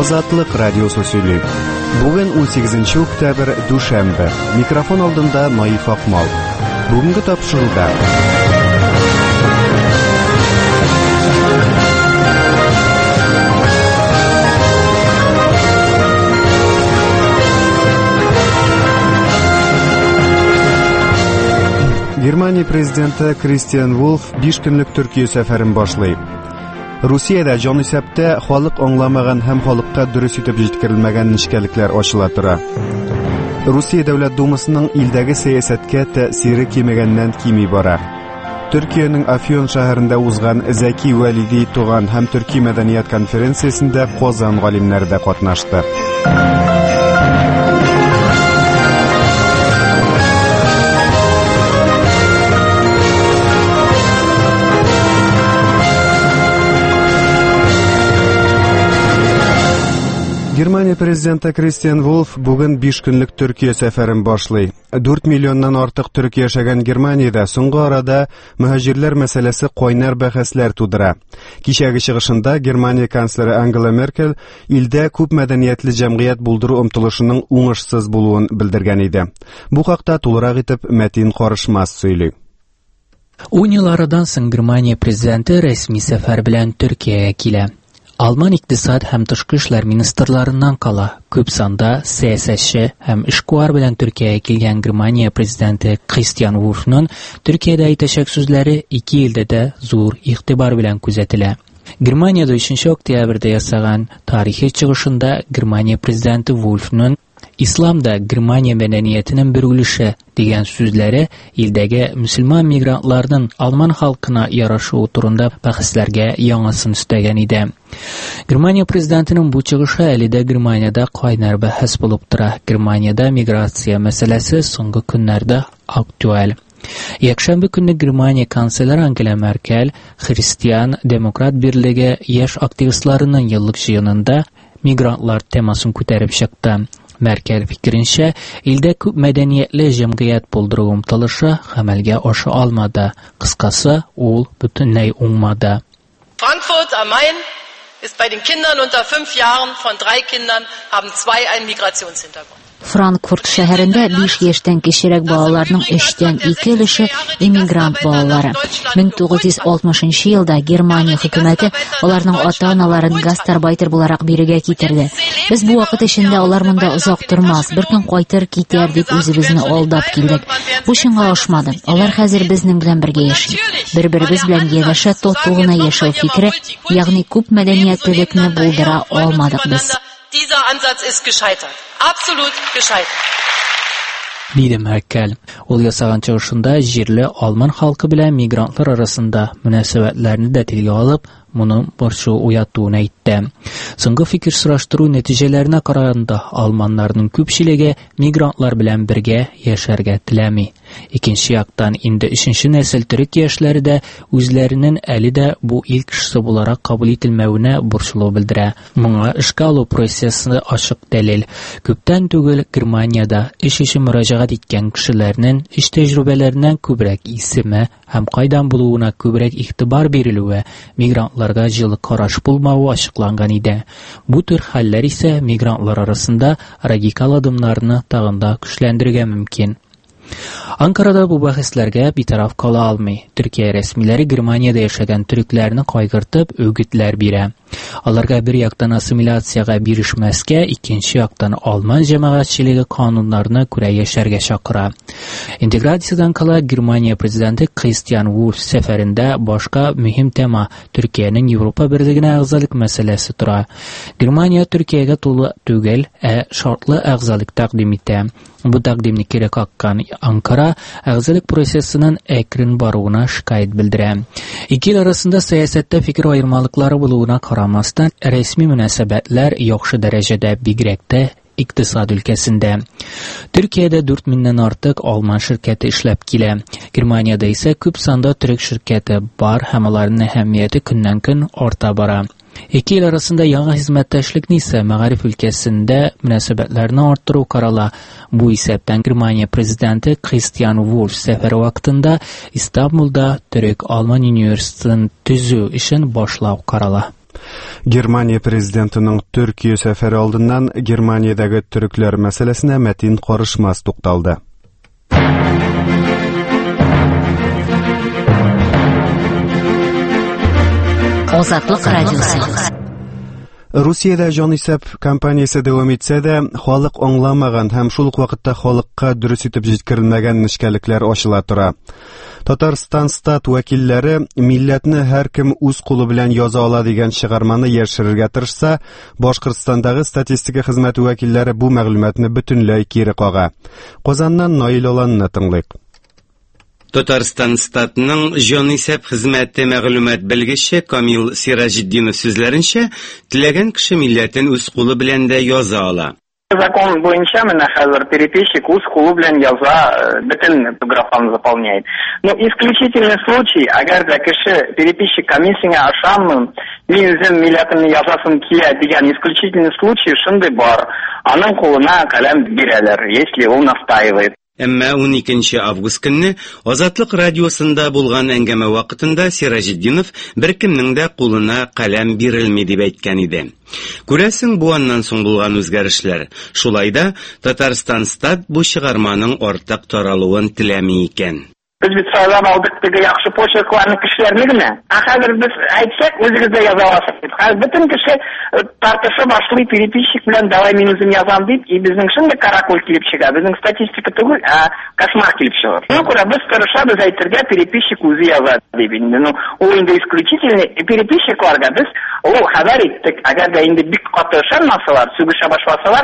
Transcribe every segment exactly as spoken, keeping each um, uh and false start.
Азатлык радиосы сөйли. Бүген унсигезенче октябрь дүшәмбе. Микрофон алдында Наиф Акмал. Бүгенге тапшыруда Германия президенты Кристиан Вульф биш көнлек Төркия сәфәрен башлый. Русиядә җан исәптә халык аңламаган һәм халыкка дөрес итеп җиткерелмәгән нечкәлекләр ачыла тора. Русия Дәүләт Думасының илдәге сәясәткә тәэсире кимегәннән кими бара. Төркиянең Афьон шәһәрендә узган Зәки Вәлиди туган һәм төрки мәдәният конференциясендә Казан галимнәре дә катнашты. Германия президенты Кристиан Вульф бүген биш көнлек Төркия сәфәрен башлый. дүрт миллионнан артык төрк яшәгән Германиядә соңгы арада мөһаҗирләр мәсьәләсе кайнар бәхәсләр тудыра. Кичәге чыгышында Германия канцлеры Ангела Меркель илдә күп мәдәниятле җәмгыять булдыру омтылышының уңышсыз булуын белдергән иде. Бу хакта тулырак итеп Мәтин Карышмас сөйли. ун ел арадан соң Германия президенты рәсми сәфәр белән Төркиягә килә. Alman икътисад һәм тышкы эшләр министрларыннан кала. Күп санда сәясәтче һәм эшкуар белән Төркиягә килгән Германия президенты Кристиан Вульфның Төркиядә әйтәчәк сүзләре ике илдә дә зур игътибар белән күзәтелә. Германиядә өченче октябрьдә ясаган тарихи чыгышында Германия президенты Вульфның Исламда Германия мәдәниятенең бер өлеше дигән сүзләре илдәге мөселман мигрантларның Алман халкына ярашуы турында бәхәсләргә яңасын өстәгән иде. Германия президентының бу чыгышы әле дә Германиядә кайнар бәхәс булып тора. Германиядә миграция мәсьәләсе соңгы көннәрдә актуаль. Якшәмбе көнне Германия канцлеры Ангела Меркель Христиан Демократ берлеге яшь активистларының еллык җыенында мигрантлар темасын күтәреп чыкты. Меркель фикеренчә, илдә күп мәдәниятле җәмгыять булдыру омтылышы гамәлгә аша алмады. Кыскасы, ул бөтенләй уңмады. Frankfurt am Main ist bei den Kindern unter fünf Jahren von drei Kindern haben zwei einen Migrationshintergrund. Франкфурт шәһәрендә биш яшьтән кечерәк балаларның өчтән ике өлеше иммигрант балалары. мең тугыз йөз алтмышынчы елда Германия хөкүмәте аларның ата-аналарын гастарбайтер буларак бирегә китерде. Без бу вакыт эчендә алар монда озак тормас, бер көн кайтыр китәр дип үзебезне алдап килдек. Бу чынга ашмады. Алар хәзер безнең белән бергә яши. Бер-беребез белән янәшә татугына яшәү фикре, ягъни күп мәдәниятленекне булдыра алмадык без. Dieser Ansatz ist gescheitert. Absolut gescheitert. Диде Меркель. Ул ясаган чыгышында җирле Алман халкы белән мигрантлар арасында мөнәсәбәтләрне дә телгә алып, моны борчу уятуын әйтте. Соңгы фикер сораштыру нәтиҗәләренә караганда, алманнарның күпчелеге мигрантлар белән бергә яшәргә теләми. Икенче яктан, инде өченче нәсел төрек яшьләре дә үзләренең әле дә бу ил кешесе буларак кабул ителмәвенә борчылу белдерә. Моңа эшкә алу процессы ачык дәлил. Күптән түгел Германиядә эш өчен мөрәҗәгать иткән кешеләрнең эш тәҗрибәләреннән күбрәк исеме һәм кайдан булуына күбрәк игътибар бирелүе, мигрантларга җылы караш булмавы ачыкланган иде. Бу төр хәлләр исә мигрантлар арасында радикаль адымнарны тагын да көчләндерергә мөмкин. Анкарада бу бәхәсләргә битараф кала алмый. Төркия рәсмиләре Германиядә яшәгән төрекләрне кайгыртып өгетләр бирә. Аларга бер яктан ассимиляциягә бирешмәскә, икенче яктан Алман җәмәгатьчелеге кануннарына күрә яшәргә чакыра. Интеграциядән кала Германия президенты Кристиан Вульф сәфәрендә башка мөһим тема Төркиянең Европа берлегенә әгъзалык мәсьәләсе тора. Германия Төркиягә тулы түгел, ә шартлы әгъзалык тәкъдим итә. Бу тәкъдимне кире каккан Анкара әгъзалык процессының әкрен баруына шикаят белдерә. Ике ил арасында сәясәттә фикер аермалыклары булуына карамастан, рәсми мөнәсәбәтләр яхшы дәрәҗәдә бигрәк тә икътисад өлкәсендә. Төркиядә дүрт меңнән артык Алман ширкәте эшләп килә. Германиядә исә күп санда төрек ширкәте бар һәм аларның әһәмияте көннән-көн арта бара. Ике ил арасында яңа хезмәттәшлекне исә мәгариф өлкәсендә мөнәсәбәтләрне арттыру карала. Бу исәптән Германия президенты Кристиан Вульф сәфәре вакытында Истанбулда төрек Алман университетын төзү эшен башлау карала. Германия президентының Төркия сәфәре алдыннан Германиядәге төрекләр мәсьәләсенә Мәтин Карышмас тукталды. Азатлык радиосы. Русиядә җанисәп кампаниясе дәвам итсә дә, халык аңламаган һәм шул ук вакытта халыкка дөрес итеп җиткерелмәгән нечкәлекләр ачыла тора. Татарстан стат вәкилләре милләтне һәркем үз кулы белән яза ала дигән чыгарманы яшерергә тырышса, Башкортстандагы статистика хезмәте вәкилләре бу мәгълүматны бөтенләй кире кага. Казаннан Наил Аланны тыңлыйк. Татарстан статының җанисәп хезмәте мәгълүмат белгече Камил Сиражетдинов сүзләренчә, теләгән кеше милләтен үз кулы белән дә яза ала. Закон буенча менә хәзер переписчик үз кулы белән яза, бөтен графаны заполняет. Но исключительный случай, әгәр дә кеше переписчик комиссияңа ашамын, мин үзем милләтемне язасым килә дигән исключительный случай шундый бар. Аның кулына каләм бирәләр, если ул настаивает. Әмма он икенче август көнне Азатлык радиосында булган әңгәмә вакытында Сиражетдинов беркемнең дә кулына каләм бирелми дип әйткән иде. Күрәсең, бу аннан соң булган үзгәрешләр. Шулай да Татарстан стат бу чыгарманың артык таралуын теләми икән. Biz bir sağlam aldık diye yaxşı poçaklarını kişilerini gine. Ahir biz aytsak özünüzde yaza alасыз. Hal bütün kişi tartışa başlıyor переписчик bilen davay minuzum yazam deyip, и bizning şimdi karakol kilip çıkar. Bizning statistika tugul, a koşmar kilip çıkar. Ну, кура biz karışabız aytırga переписчик özü yazar deyip. Ну, o indi исключительный переписчикlarga biz o haber ettik. Agar da indi bir katışanmasalar, sügüşe başlasalar,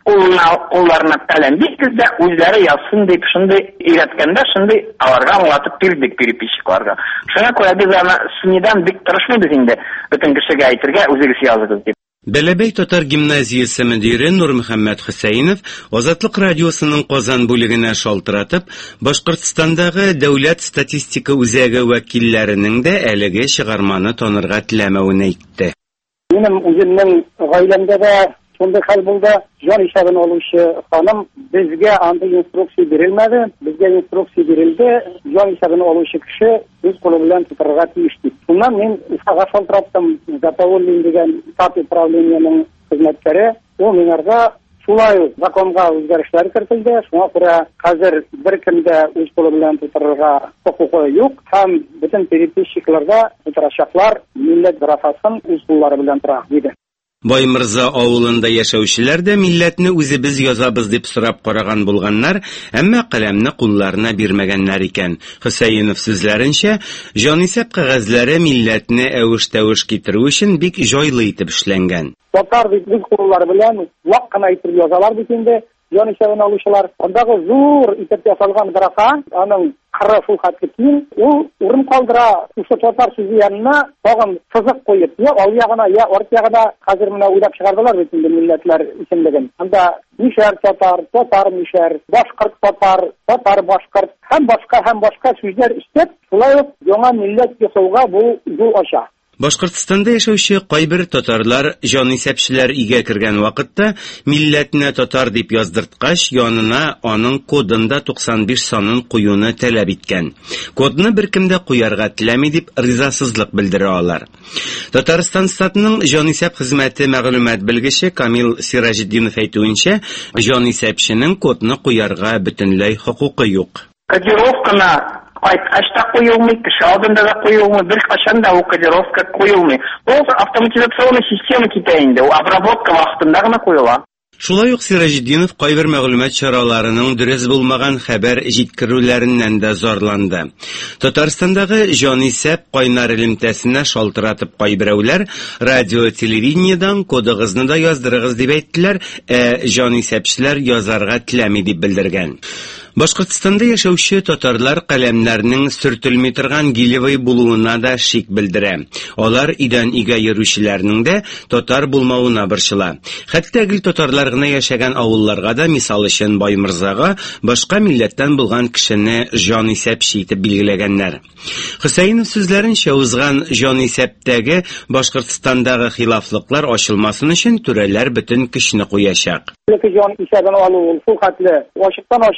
Onlarına kalem bitkizde özleri yazsın deyip şimdi iletkende şimdi alarga anlatıp birdik perepişiklarga. Şuna koya biz ama süniden dik tırışmıyız indi. Bütün kişiye aytırga özürüsü yazdık deyip. Бәләбәй Татар гимназиясе мөдире Нур Мөхәммәд Хөсәйнов Азатлык радиосының Казан бүлегенә шалтыратып, Башкортстандагы дәүләт статистика үзәге вәкилләренең дә әлеге чыгарманы танырга теләмәвен әйтте. Минем үземнең гаиләмдә дә Sonda hal buldu, jan işabını oluşu hanım bizge andı instruksiya verilmedi. Bizge instruksiya verildi, jan işabını oluşu kişi biz kolu bilen tutarga tiyiştik. Bundan men sağa şaltırattım, Zapavolin degen stat upravleniyanın hizmetkari. O menarga şulay zakonga özgärişler kiritildi. Şuna göre hazır bir kimde öz kolu bilen tutarga hukuku yok. Hem bütün perepişiklarda tutaraşaklar millet grafasın öz kolları bilen tutarga dedi. Баймырза авылында яшәүчеләр дә милләтне үзебез язабыз дип сорап караган булганнар, әмма каләмне кулларына бирмәгәннәр икән. Хөсәйнов сүзләренчә, җанисәп кәгазьләре милләтне әвеш-тәвеш китерү өчен бик җайлы итеп эшләнгән. Татар biz куллар белән вак кына итеп язалар бит инде. Җанисәбен алучылар, андагы зур итеп ясалган графа, аның кыры шул хәтле киң, ул урын калдыра, шушы татар сүзе янына тагын сызык куеп, я ал ягына, я арт ягына хәзер менә уйлап чыгардылар бит инде милләтләр исемлеген. Анда нишәр татар, татар нишәр, башкорт татар, татар башкорт, һәм башка һәм башка сүзләр истеп, шулай ук яңа милләт ясауга бу юл ача. Башкортстанда яшәүче кайбер татарлар җанисәпчеләр игә кергән вакытта милләтне татар дип яздырткач, янына аның кодында туксан биш санын куюны таләп иткән. Кодны беркем дә куярга теләми дип ризасызлык белдерә алар. Татарстан статының җанисәп хезмәте мәгълүмат белгече Камил Сиражетдинов әйтүенчә, җанисәпченең кодны куярга бөтенләй хокукы юк. Кодировканы Açta koyulmuyor, kişi adında da koyulmuyor, bir kaçan da o kodirovka koyulmuyor. O автоматизационный система kitayında, o обработка vaxtında gına koyulan. Шулай ук Сиражетдинов кайбер мәгълүмат чараларының дөрес булмаган хәбәр җиткерүләреннән дә зарланды. Татарстандагы җанисәп кайнар элемтәсенә шалтыратып кайберәүләр радио-телевидениедан кодыгызны да яздырыгыз дип әйттеләр, ә җанисәпчеләр язарга теләми дип белдергән. Башкортстанда яшәүче татарлар каләмнәрнең сөртелми торган гилевый булуына да шик белдерә. Алар идән игә йөрүчеләрнең дә татар булмавына борчыла. Хәтта гел татарлар гына яшәгән авылларга да, мисал өчен Баймырзага, башка милләттән булган кешене җанисәпче итеп билгеләгәннәр. Хөсәйнов сүзләренчә, узган җанисәптәге Башкортстандагы хилафлыклар ачылмасын өчен түрәләр бөтен көчне куячак. Җан исәбен алу, шул хәтле ачыктан ачык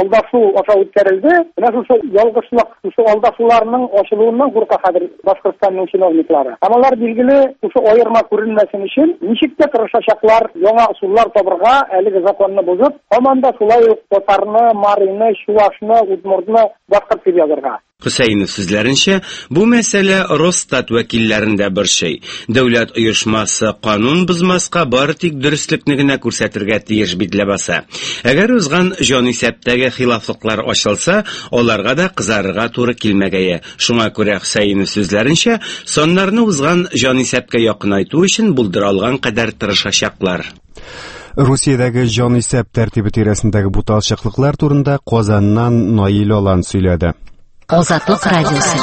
алдашу аша үткәрелде. Менә шушы ялгышлык, шушы алдашуларның ачылуыннан курка хәзер Башкортстанның чиновниклары. Һәм алар билгеле шушы аерма күренмәсен өчен ничек тә тырышачаклар, яңа усуллар табырга, әлеге законны бузып, һаман да шулай ук татарны, марийны, чувашны, удмуртны башкорт дип язарга. Хөсәйнов сүзләренчә, бу мәсьәлә Росстат вәкилләрендә бер шей. Дәүләт оешмасы канун бозмаска бары тик дөреслекне генә күрсәтергә тиеш бит ләбаса. Әгәр узган җанисәптәге хилафлыклар ачылса, аларга да кызарырга туры килмәгәе. Шуңа күрә Хөсәйнов сүзләренчә, соннарны узган җанисәпкә якынайту өчен булдырылган кадәр тырышачаклар. Русиядәге җанисәп тәртибе тирәсендәге бу талчыклыклар турында Казаннан Наил Алан сөйләде. Азатлык радиосы.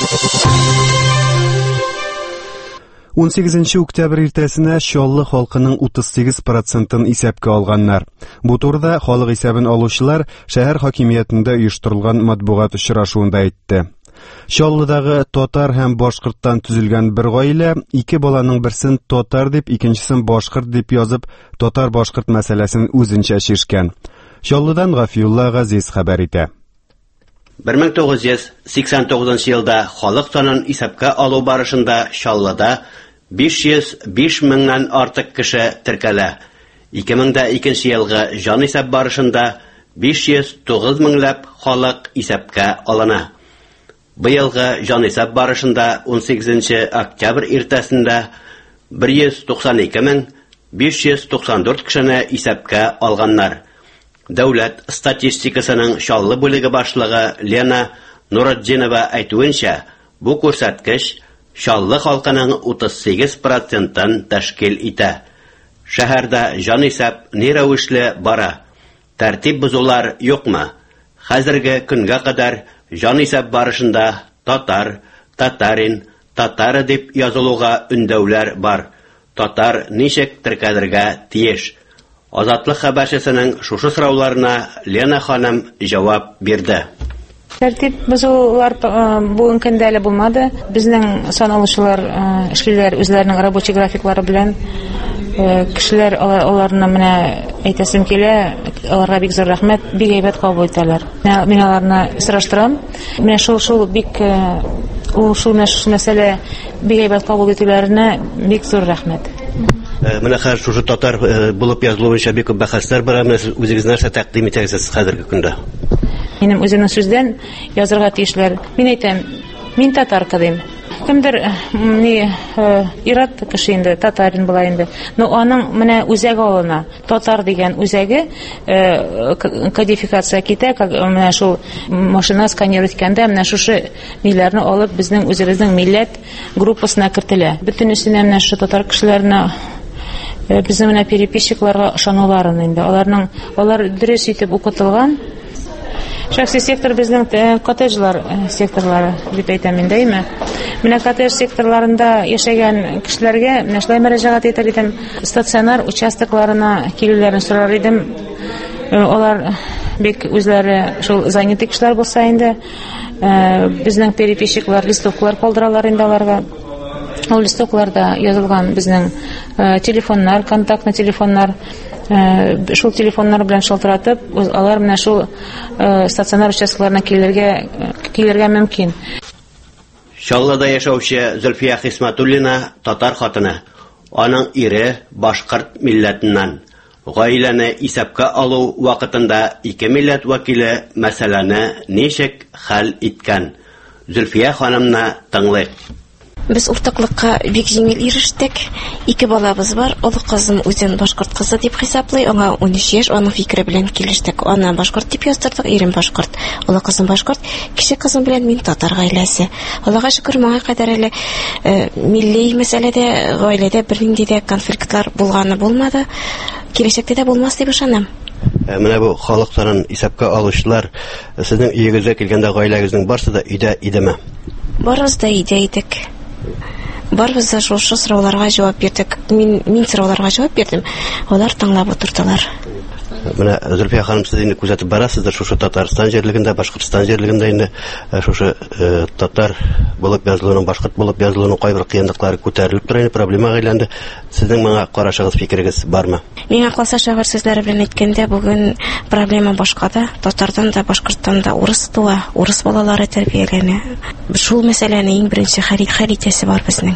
он сигезенче октябрь иртәсенә Чаллы халкының утыз сигез процентын исәпкә алганнар. Бу турыда халык исәбен алучылар шәһәр хакимиятендә оештырылган матбугат очрашуында әйтте. Чаллыдагы татар һәм башкорттан төзелгән бер гаилә ике баланың берсен татар дип, икенчесен башкорт дип язып, татар-башкорт мәсьәләсен үзенчә шишкән. Чаллыдан Гафиулла Газиз хәбәр итә. bir ming to'qqiz yuz sakson to'qqizinchi елда халык санын исәпкә алу барышында Чаллыда besh yuz besh меңнән артык кеше теркәлә. ике мең икенче елгы җан исәп барышында besh yuz тугыз меңләп халык исәпкә алына. Быелгы җан исәп барышында он сигезенче октябрь иртәсендә bir yuz туксан ике мең besh yuz туксан дүрт кешене исәпкә алганнар. Дәүләт статистикасының Чаллы бүлеге башлыгы Лена Нуретдинова әйтүенчә, бу күрсәткеч Чаллы халкының утыз сигез процентын тәшкил итә. Шәһәрдә җан исәп ни рәвешле бара? Тәртип бозулар юкмы? Хәзерге көнгә кадәр җан исәп барышында татар, татарин, татары дип язылуга өндәүләр бар. Татар ничек теркәлергә тиеш? Азатлык хәбәрчесенең шушы сорауларына Лена ханым җавап бирде. Тәртип бозулар бүгенге көндә әле булмады. Безнең саналучылар эшлиләр үзләренең рабочий графиклары белән. Кешеләр аларны менә әйтәсем килә, аларга бик зур рәхмәт, бик әйбәт кабул итәләр. Мин аларны сораштырам. Менә шул шул бик ул шул мәсьәлә бик әйбәт кабул итүләренә бик зур рәхмәт. Менә хәзер шушы татар булып язылуынча бик күп бәхәсләр бар, менә үзегез нәрсә тәкъдим итәсез хәзерге көндә? Минем үземнең сүздән язырга тиешләр. Мин әйтәм, мин татар кызым. Кемдер ни ират кеше инде, татарин була инде. Но аның менә үзәге алына. Татар дигән үзәге кодификация китә, менә шул машина сканирует иткәндә, менә шушы ниләрне алып безнең үзебезнең милләт группасына кертелә. Бөтен өстенә менә шу татар кешеләренә безнең менә переписчикларга ышануларын инде. Аларның алар дөрес итеп укытылган. Шәхси сектор безнең коттеджлар секторлары дип әйтәм инде, әйме? Менә коттедж секторларында яшәгән кешеләргә менә шулай мөрәҗәгать итәр идем. Стационар участокларына килүләрен сорар идем. Алар бик үзләре шул занятый кешеләр булса инде, безнең переписчиклар листовкалар калдыралар инде аларга. Ул листокларда язылган безнең телефоннар, контактный телефоннар, шул телефоннар белән шалтыратып, алар менә шул стационар участокларына килергә килергә мөмкин. Чаллыда яшәүче Зөлфия Хисматуллина татар хатыны. Аның ире башкорт милләтеннән. Гаиләне исәпкә алу вакытында ике милләт вәкиле мәсьәләне ничек хәл иткән? Зөлфия ханымны тыңлыйк. Без уртаклыкка бик җиңел ирештек. Ике балабыз бар. Олы кызым үзен башкорт кызы дип хисаплый. Аңа он өч яшь, аның фикере белән килештек. Аны башкорт дип яздырдык, ирем башкорт. Олы кызым башкорт, кичә кызым белән мин татар гаиләсе. Аллага шөкер, моңа кадәр әле милли мәсьәләдә, гаиләдә бернинди дә конфликтлар булганы булмады. Киләчәктә дә булмас дип ышанам. Менә бу халык санын исәпкә алучылар сезнең өегезгә килгәндә гаиләгезнең барысы да өйдә идеме? Барыбыз да өйдә идек. Барыбыз да шушы сорауларга җавап бирдек. Мин мин сорауларга җавап бирдем. Алар тыңлап утырдылар. Менә Зөлфия ханым, сез инде күзәтеп барасыздыр шушы Татарстан җирлегендә, Башкортстан җирлегендә инде шушы татар булып язылуның, башкорт булып язылуның кайбер кыенлыклары күтәрелеп тора, проблемага әйләнде. Сезнең моңа карашыгыз, фикерегез бармы? Миңа калса, шагыйрь сүзләре белән әйткәндә, бүген проблема башкада. Татардан да, Башкорттан да урыс туа, урыс балалары тәрбияләнә. Шул мәсьәләне иң беренче хәл итәсе бар безнең.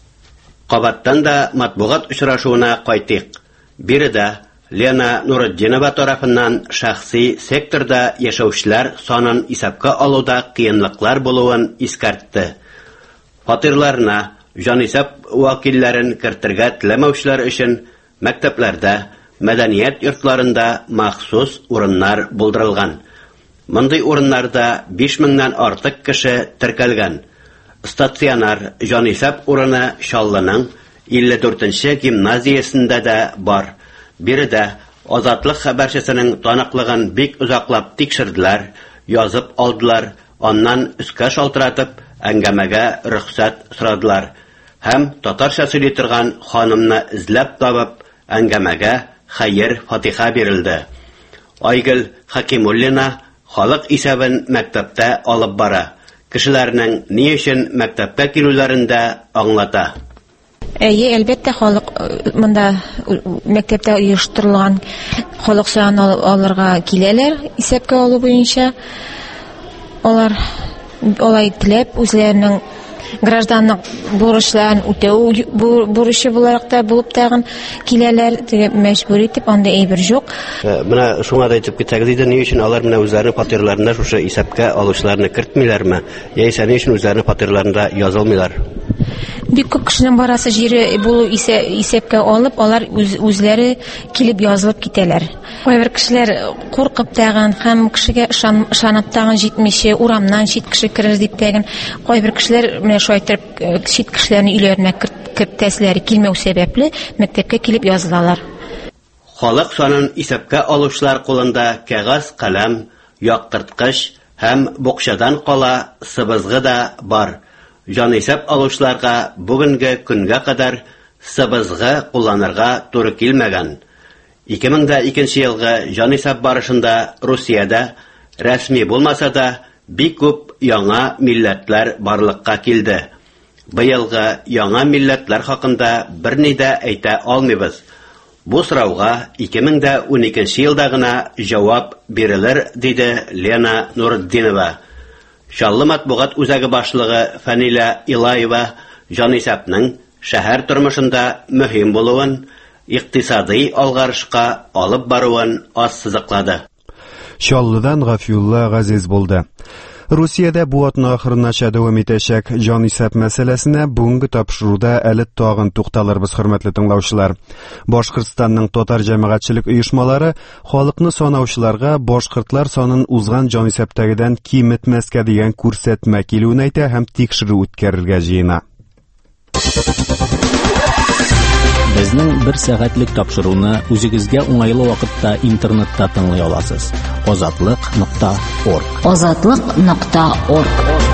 Кабаттан да матбугат очрашуына кайтыйк. Биредә Лена Нуретдинова тарафыннан шәхси секторда яшәүчеләр санын исәпкә алуда кыенлыклар булуын искәртте. Фатирларына җанисәп вәкилләрен кертергә теләмәүчеләр өчен мәктәпләрдә, мәдәният йортларында махсус урыннар булдырылган. Мондый урыннарда биш меңнән артык кеше теркәлгән. Стационар җанисәп урыны Чаллының илле дүртенче гимназиясендә дә бар. Биредә Азатлык хәбәрчесенең таныклыгын бик озаклап тикшерделәр, язып алдылар, аннан үскә шалтыратып әңгәмәгә рөхсәт сорадылар. Һәм татарча сөйли торган ханымны эзләп табып, әңгәмәгә хәйр-фатиха бирелде. Айгөл Хакимуллина халык исәбен мәктәптә алып бара. Кешеләрнең ни өчен мәктәпкә килүләрендә аңлата. Әйе, әлбәттә, халык монда мәктәптә оештырылган халык санын алырга киләләр, исәпкә алу буенча. Алар алай теләп үзләренең гражданлык бурычларын үтәү бурычы буларак та булып тагын киләләр, мәҗбүр итеп, анда әйбер юк. Менә шуңа да әйтеп китәгез иде, ни өчен алар менә үзләренең фатирларында шушы исәпкә алучыларны кертмиләрме? Яисә ни өчен үзләренең фатирларында язылмыйлар? Бик күп кешенең барасы җире булу исәпкә алып, алар үзләре килеп язылып китәләр. Кайбер кешеләр куркып тагын һәм кешегә ышанып тагын җитмичә урамнан чит кеше керер дип тагын. Кайбер кешеләр менә шайтып чит кешеләрне өйләренә кертәсләр, килмәү сәбәпле мәктәпкә килеп язылалар. Халык санын исәпкә алучылар кулында кәгазь, каләм, яктырткыч һәм букчадан кала сыбызгы да бар. Җанисәп алучыларга бүгенге көнгә кадәр сыбызгы кулланырга туры килмәгән. ике мең икенче елгы җанисәп барышында Русиядә рәсми булмаса да бик күп яңа милләтләр барлыкка килде. Быелгы яңа милләтләр хакында берни дә әйтә алмыйбыз. Бу сорауга ике мең уникенче елда гына җавап бирелер, диде Лена Нуретдинова. Чаллы матбугат үзәге башлыгы Фәнилә Илаева җанисәпнең шәһәр тормышында мөһим булуын, икътисади алгарышка алып баруын ассызыклады. Чаллыдан Гафиулла Газиз булды. Русиядә бу атна ахырынача дәвам итәчәк җанисәп мәсьәләсенә бүгенге тапшыруда әле тагын тукталырбыз, хөрмәтле тыңлаучылар. Башкортстанның татар җәмәгатьчелек оешмалары халыкны санаучыларга башкортлар санын узган җанисәптәгедән киметмәскә дигән күрсәтмә килүен әйтә һәм тикшерү үткәрергә җыена. Безнең бер сәгатьлек тапшыруны үзегезгә уңайлы вакытта интернетта тыңлый аласыз. азатлык нокта орг. азатлык нокта орг.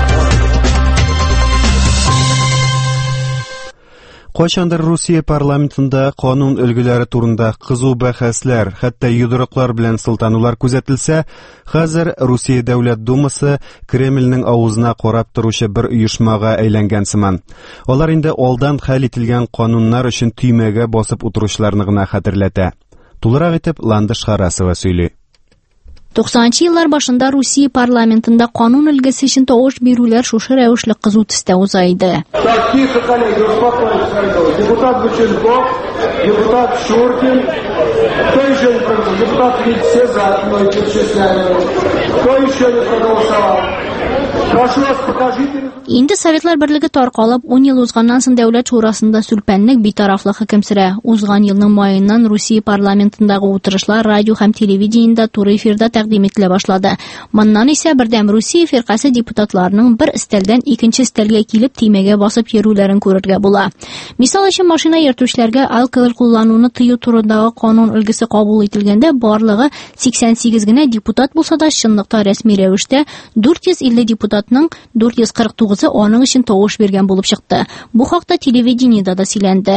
Кайчандыр Русия парламентында канун өлгеләре турында кызу бәхәсләр, хәтта йодрыклар белән сылтанулар күзәтелсә, хәзер Русия Дәүләт Думасы Кремльнең авызына карап торучы бер оешмага әйләнгән сыман. Алар инде алдан хәл ителгән кануннар өчен төймәгә басып утыручыларны гына хәтерләтә. Тулырак итеп Ландыш Харасова сөйли. туксанынчы еллар башында Русия парламентында канун өлгесе өчен тавыш бирүләр шушы рәвешле кызу төстә уза иде. Депутат Бученков, депутат Шуркин, кто еще не проголосовал? Депутат Вит, все за одной перечисляемые. Кто еще не проголосовал? Прошу вас, покажите. Инде Советлар Берлеге таркалып, ун ел узганнан соң Дәүләт шурасында сүлпәнлек, битарафлык хөкем сөрә. Узган елның маеннан Русия парламентындагы утырышлар радио һәм телевидениедә туры эфирда тәкъдим ителә башлады. Моннан исә бердәм Русия фиркасы депутатларының бер өстәлдән икенче өстәлгә килеп тимәгә басып йөрүләрен күрергә була. Мисал өчен машина йөртүчеләргә алкоголь куллануны тыю турындагы канун өлгесе кабул ителгәндә барлыгы сиксән сигез генә депутат булса да, чынлыкта рәсми рәвештә дүрт йөз илле депутатның дүрт йөз кырык тугызы аның өчен тавыш биргән булып чыкты. Бу хакта телевидениедә дә сөйләнде.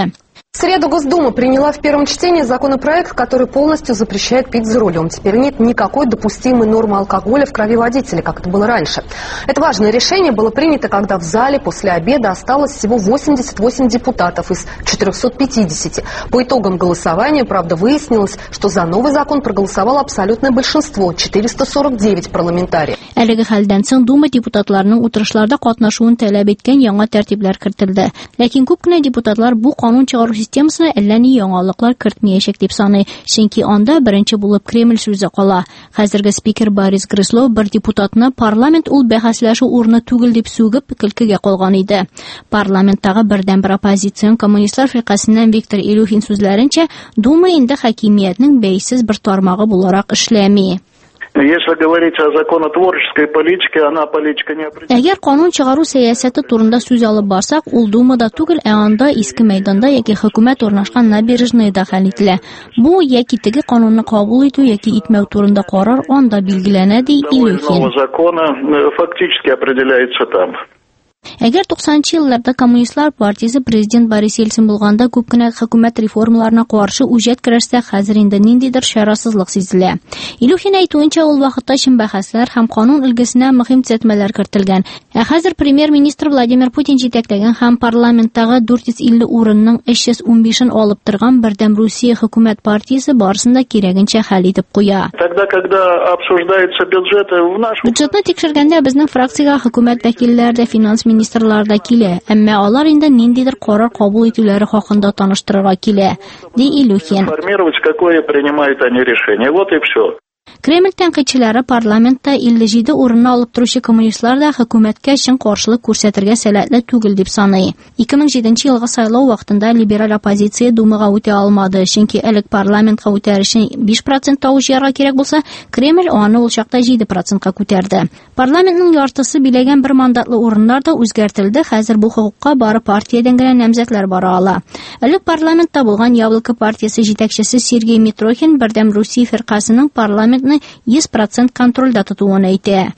В среду Госдума приняла в первом чтении законопроект, который полностью запрещает пить за рулем. Теперь нет никакой допустимой нормы алкоголя в крови водителя, как это было раньше. Это важное решение было принято, когда в зале после обеда осталось всего восемьдесят восемь депутатов из четырехсот пятидесяти. По итогам голосования, правда, выяснилось, что за новый закон проголосовало абсолютное большинство – четыреста сорок девять парламентариев. Әлеге хәлдән соң Дума депутатларының утырышларда катнашуын таләп иткән яңа тәртипләр кертелде. Ләкин күп кенә депутатлар бу канун чыгару системасына әллә ни яңалыклар кертмәячәк дип саный, чөнки анда беренче булып Кремль сүзе кала. Хәзерге спикер Борис Грызлов бер депутатны парламент ул бәхәсләшү урыны түгел дип сүгеп көлкегә калган иде. Парламенттагы бердәнбер оппозицион коммунистлар фиркасыннан Виктор Илюхин сүзләренчә, Дума инде хакимиятның бәйсез бер тармагы буларак эшләми. Если говорить о законотворческой политике, она политика не определяет. Әгәр канун чыгару сәясәте турында сүз алып барсак, ул Думада түгел, ә анда иске мәйданда яки хөкүмәт урнашкан набережныйда хәл ителә. Бу яки теге канунны кабул итү яки итмәү турында карар анда билгеләнә, ди Илюхин. Нового закона фактически определяется там. Әгәр туксанынчы елларда Коммунистлар партиясе президент Борис Ельцин булганда күп кенә хөкүмәт реформаларына каршы үҗәт көрәштә, хәзер инде ниндидер чарасызлык сизелә. Илюхин әйтүенчә, ул вакытта чын бәхәсләр һәм канун өлгесенә мөһим төзәтмәләр кертелгән. Ә хәзер премьер-министр Владимир Путин җитәкләгән һәм парламенттагы дүрт йөз илле урынның өч йөз ун бишен алып торган Бердәм Русия хөкүмәт партиясе барысын да кирәгенчә хәл итеп куя. Тогда, когда обсуждается бюджет, в нашем... Бюджетны тикшергәндә безнең фракциягә хөкүмәт вәкилләре дә, финанс министрлар да килә, әмма алар инде ниндидер карар кабул итүләре хакында таныштырырга килә, ди Илюхин. Информировать, какое принимают они решение. Вот и все. Кремль тәнкыйтьчеләре парламентта илле җиде урынны алып торучы коммунистлар да хөкүмәткә чын каршылык күрсәтергә сәләтле түгел дип саный. ике мең җиденче елгы сайлау вакытында либераль оппозиция Думага үтә алмады, чөнки элек парламентка үтәр өчен биш процент тавыш ярга кирәк булса, Кремль аны ул чакта җиде процентка күтәрде. Парламентның яртысы биләгән бер мандатлы урыннар да үзгәртелде, хәзер бу хокукка бары партиядән генә намзәтләр бара ала. Элек парламентта булган Яблоко партиясе җитәкчесе Сергей Митрохин Бердәм Русия фиркасының парламент йөз процент контрольда тотуын әйтә.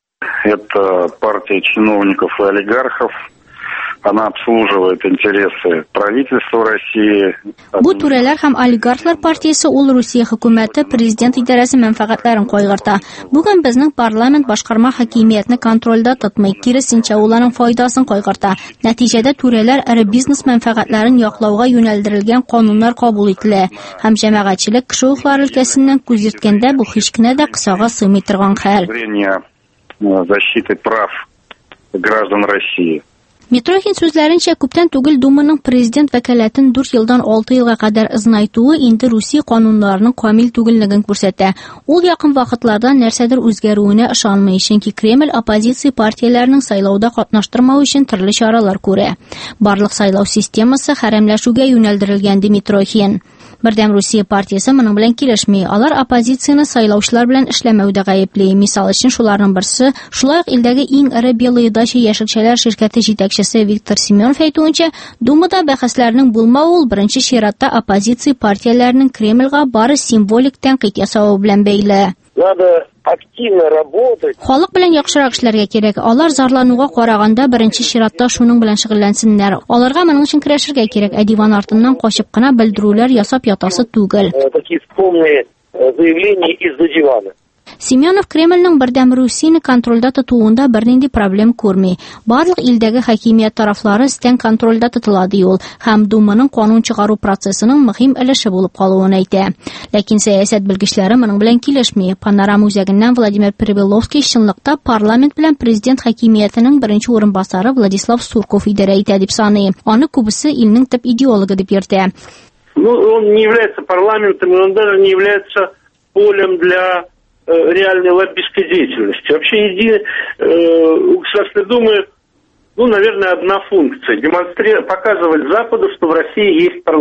Это партия чиновников и олигархов. Она обслуживает интересы правительства России. Бу түрәләр һәм олигархлар партиясе ул Русия хөкүмәте, президент идарәсе мәнфәгатьләрен кайгырта. Бүген безнең парламент башкарма хакимиятне контрольда тотмый, киресенчә уларның файдасын кайгырта. Нәтиҗәдә түрәләр эре бизнес мәнфәгатьләрен яклауга юнәлдерелгән кануннар кабул ителә. Һәм җәмәгатьчелек кеше хукуклары өлкәсеннән күз йөрткәндә бу һич кенә дә кысага сыймый торган хәл. Защиты прав граждан России. Митрохин сүзләренчә, күптән түгел Думаның президент вәкаләтен дүрт елдан алты елга кадәр ызынайтуы инде Русия кануннарының камил түгеллеген күрсәтә. Ул якын вакытларда нәрсәдер үзгәрүенә ышанмый, чөнки Кремль оппозиция партияләренең сайлауда катнаштырмау өчен төрле чаралар күрә. Барлык сайлау системасы хәрәмләшүгә юнәлдерелгән, ди Митрохин. Бердәм Русия партиясе моның белән килешми. Алар оппозицияны сайлаучылар белән эшләмәүдә гаепли. Мисал өчен шуларның берсе, шулай ук илдәге иң эре белоедачы яшелчәләр ширкәте җитәкчесе Виктор Семенов әйтүенчә, Думада бәхәсләрнең булмавы ул беренче чиратта оппозиция партияләренең Кремльгә бары символик тәнкыйть ясавы белән бәйле. Надо активно работать. Халык белән яхшырак эшләргә кирәк. Алар зарлануга караганда беренче чиратта шуның белән шөгыльләнсеннәр. Аларга моның өчен көрәшергә кирәк. Ә диван артыннан качып кына белдерүләр ясап ятасы түгел. Такие скромные заявления из-за дивана. Семенов Кремльнең Бердәм Русияне контрольда тотуында бернинди проблем күрми. Барлык илдәге хакимият тарафлары стен контрольда тотыла ди ул, һәм Думаның канун чыгару процессының мөһим өлеше булып калуын әйтә. Ләкин сәясәт белгечләре моның белән килешми. Панорама үзәгеннән Владимир Прибеловский чынлыкта парламент белән президент хакимиятының беренче урынбасары Владислав Сурков идарә итә дип саный. Аны күбесе илнең төп идеологы дип йөртә. Ну, он не является парламентом, он даже не является полем для реальной лоббистской деятельности. Вообще иди, э, у Государственной Думы, ну, наверное, одна функция – демонстрировать, показывать Западу, что в России есть парламент.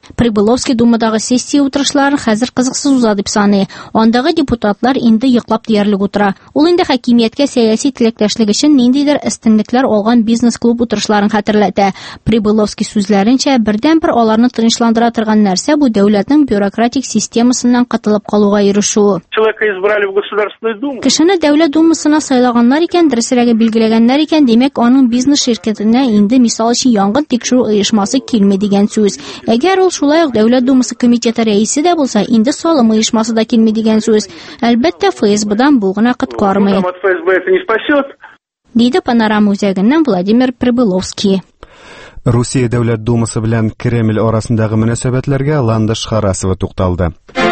Прибыловский думадагы сессия утырышларын хәзер кызыксыз уза дип саный. Андагы депутатлар инде йоклап диярлек утыра. Ул инде хакимияткә сәяси теләктәшлек өчен ниндидер өстенлекләр алган бизнес-клуб утырышларын хәтерләтә. Прибыловский сүзләренчә, бердән-бер аларны тынычландыра торган нәрсә бу дәүләтнең бюрократик системасыннан кытылып калуга ирешү. Человека избрали в Государственную Думу. Кешене дәүләт думасына сайлаганнар икән, дөресрәге билгеләгәннәр икән, димәк, аның бизнес ширкәтенә инде мисал өчен янгын тикшерү оешмасы килми дигән сүз. Әгәр ул шулай ук дәүләт думасы комитеты рәисе дә булса, инде салым оешмасы да килми дигән сүз. Әлбәттә, ФСБдан бу гына коткармый. Диде Панорама үзәгеннән Владимир Прибыловский. Русия дәүләт думасы белән Кремль арасындагы мөнәсәбәтләргә Ландыш Харасова тукталды.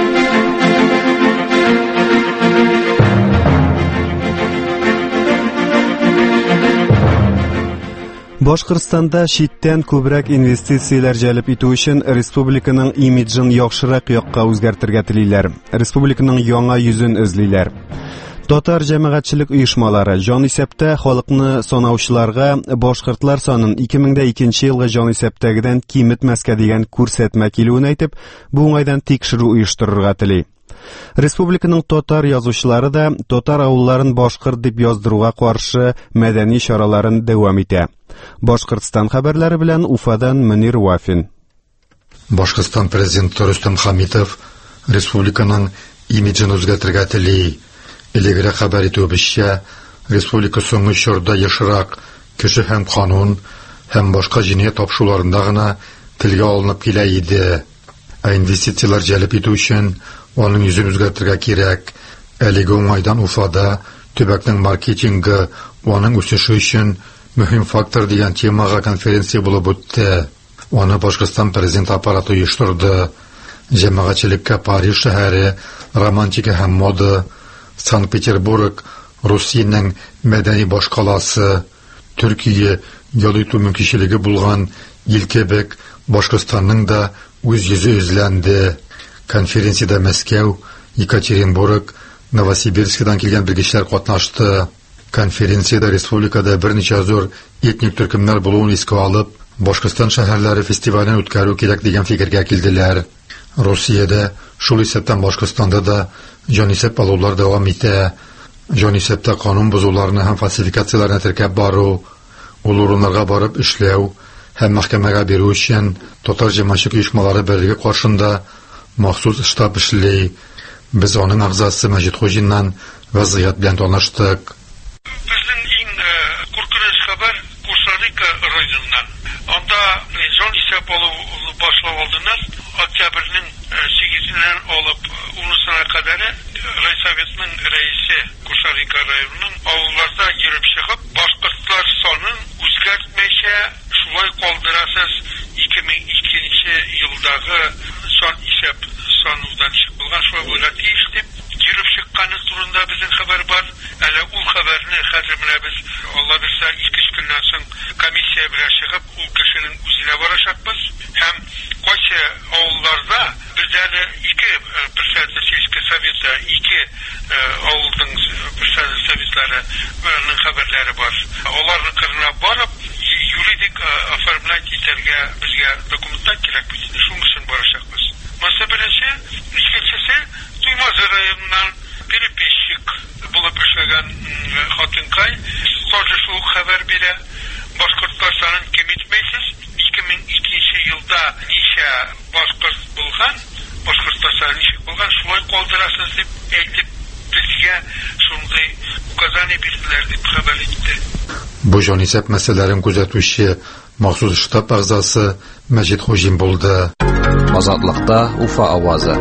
Башкортстанда читтән күбрәк инвестицияләр җәлеп итү өчен республиканың имиджын яхшырак якка үзгәртергә телиләр. Республиканың яңа йөзен эзлиләр. Татар җәмәгатьчелек оешмалары җан исәптә халыкны санаучыларга башкортлар санын ике мең икенче елгы җан исәптәгедән киметмәскә дигән күрсәтмә килүен әйтеп, бу уңайдан тикшерү оештырырга тели. Республиканың татар язучылары да татар авылларын башкорт дип яздыруга каршы мәдәни чараларын дәвам итә. Башкортстан хәбәрләре белән Уфадан Мөнир Вафин. Башкортстан президенты Рөстәм Хәмитов республиканың имиджын үзгәртергә тели. Илегрә хәбәр итүебезчә, республика соңгы чорда яшырак кеше һәм канун һәм башка җинаять тапшыруларында гына телгә алынып килә иде. Ә инвестициялар җәлеп итү өчен аның йөзен үзгәртергә кирәк. Әлеге уңайдан Уфада төбәкнең маркетингы, аның үсеше өчен мөһим фактор дигән темага конференция булып үтте. Аны Башкортстан президент аппараты оештырды. Җәмәгатьчелеккә Париж шәһәре, романтика һәм мода, Санкт-Петербург, Русиянең мәдәни башкаласы, Төркия ял итү мөмкинчелеге булган ил кебек Башкортстанның да үз йөзе үзләнде. Конференциядә Мәскәү, Екатеринбург, Новосибирскидан килгән белгечләр катнашты. Конференциядә республикада берничә зур этник төркемнәр булуын искә алып, Башкортстан шәһәрләре фестивален үткәрү кирәк дигән фикергә килделәр. Русиядә, шул исәптән Башкортстанда да җан исәп алулар дәвам итә. Җан исәптә канун бозуларны һәм фальсификацияларны теркәп бару, ул урыннарга барып эшләү һәм мәхкәмәгә бирү өчен татар җәмәгатьчелек оешмалары берлеге каршында махсус штаб эшли. Без аның агзасы Мәҗит Хуҗиннан вазгыять белән таныштык. Безнең иң куркыныч хәбәр Коста-Рика районыннан. Анда җан исәп алу башлау алдыннан октябрьнең сигезеннән алып унысына кадәр райсоветның рәисе Коста-Рика районының авылларда йөреп чыгып, башкортлар санын үзгәртмәйчә шулай калдырасыз ике мең икенче елдагы сан исәп санудан чыгылган шулай була тиеш дип йөреп чыкканы турында безнең хәбәр бар. Әле ул хәбәрне хәзер менә без Алла бирсә ике-өч көннән соң комиссия белән чыгып, ул кешенең үзенә барачакбыз һәм кайсы авылларда без әле ике председатель сельский совета, ике авылның председатель советларының хәбәрләре бар. Аларны кырына барып, юридик оформлять итәргә безгә документлар кирәк бит. Шуның өчен барачакбыз. Мәсәләсе, икенчесе Туймаз районыннан переписчик булып эшләгән хатынкай тоже шул хәбәр бирә. Башкортлар санын киметмәйсез. ике мең икенче елда ничә башкорт булган, башкортлар саны ничек булган, шулай калдырасыз дип әйтеп, безгә шундый указание бирделәр дип хәбәр итте. Бу җан исәп мәсьәләләрен күзәтүче махсус штаб әгъзасы Мәҗит Хуҗин булды. Азатлыкта Уфа авазы.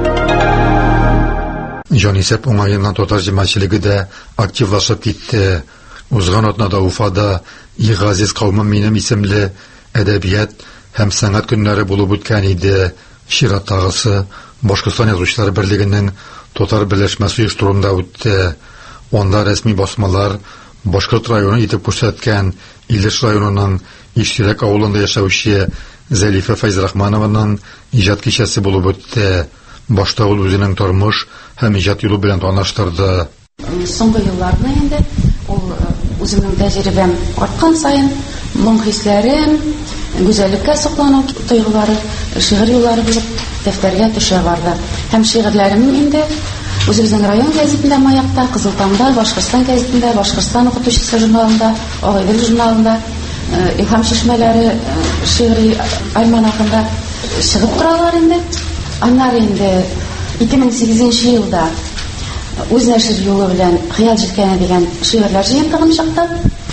Җан исәп уңаеннан татар җәмәгатьчелеге дә активлашып китте. Узган атнада Уфада И Газиз кавмы минем исемле әдәбият һәм сәнгать көннәре булып үткән иде. Чираттагысы Башкортстан язучылар берлегенең татар берләшмәсе оештыруында үтте. Анда рәсми басмалар Башкорт районы итеп күрсәткән Илеш районының Иштирак авылында яшәүче Зәлифә Фәйзрахманованың иҗат кичәсе булып үтте. Башта ул үзенең тормыш һәм иҗат юлы белән таныштырды. Соңгы елларда инде ул үземнең тәҗрибәм арткан саен, моң хисләрем, гүзәллеккә соклану тойгылары, шигырь юллары булып дәфтәргә төшә барды. Һәм шигырьләрем инде үзебезнең район гәзитендә, Маякта, Кызылтаңда, Башкортстан гәзитендә, Башкортстан укытучысы журналында, Агыйдел журналында, Илһам чишмәләре шигъри альманахында чыгып торалар инде. Аннары инде ике мең сигезенче елда үз нәшер юлы белән Хыял җиткәне дигән шигырьләр җыентыгын чыкты.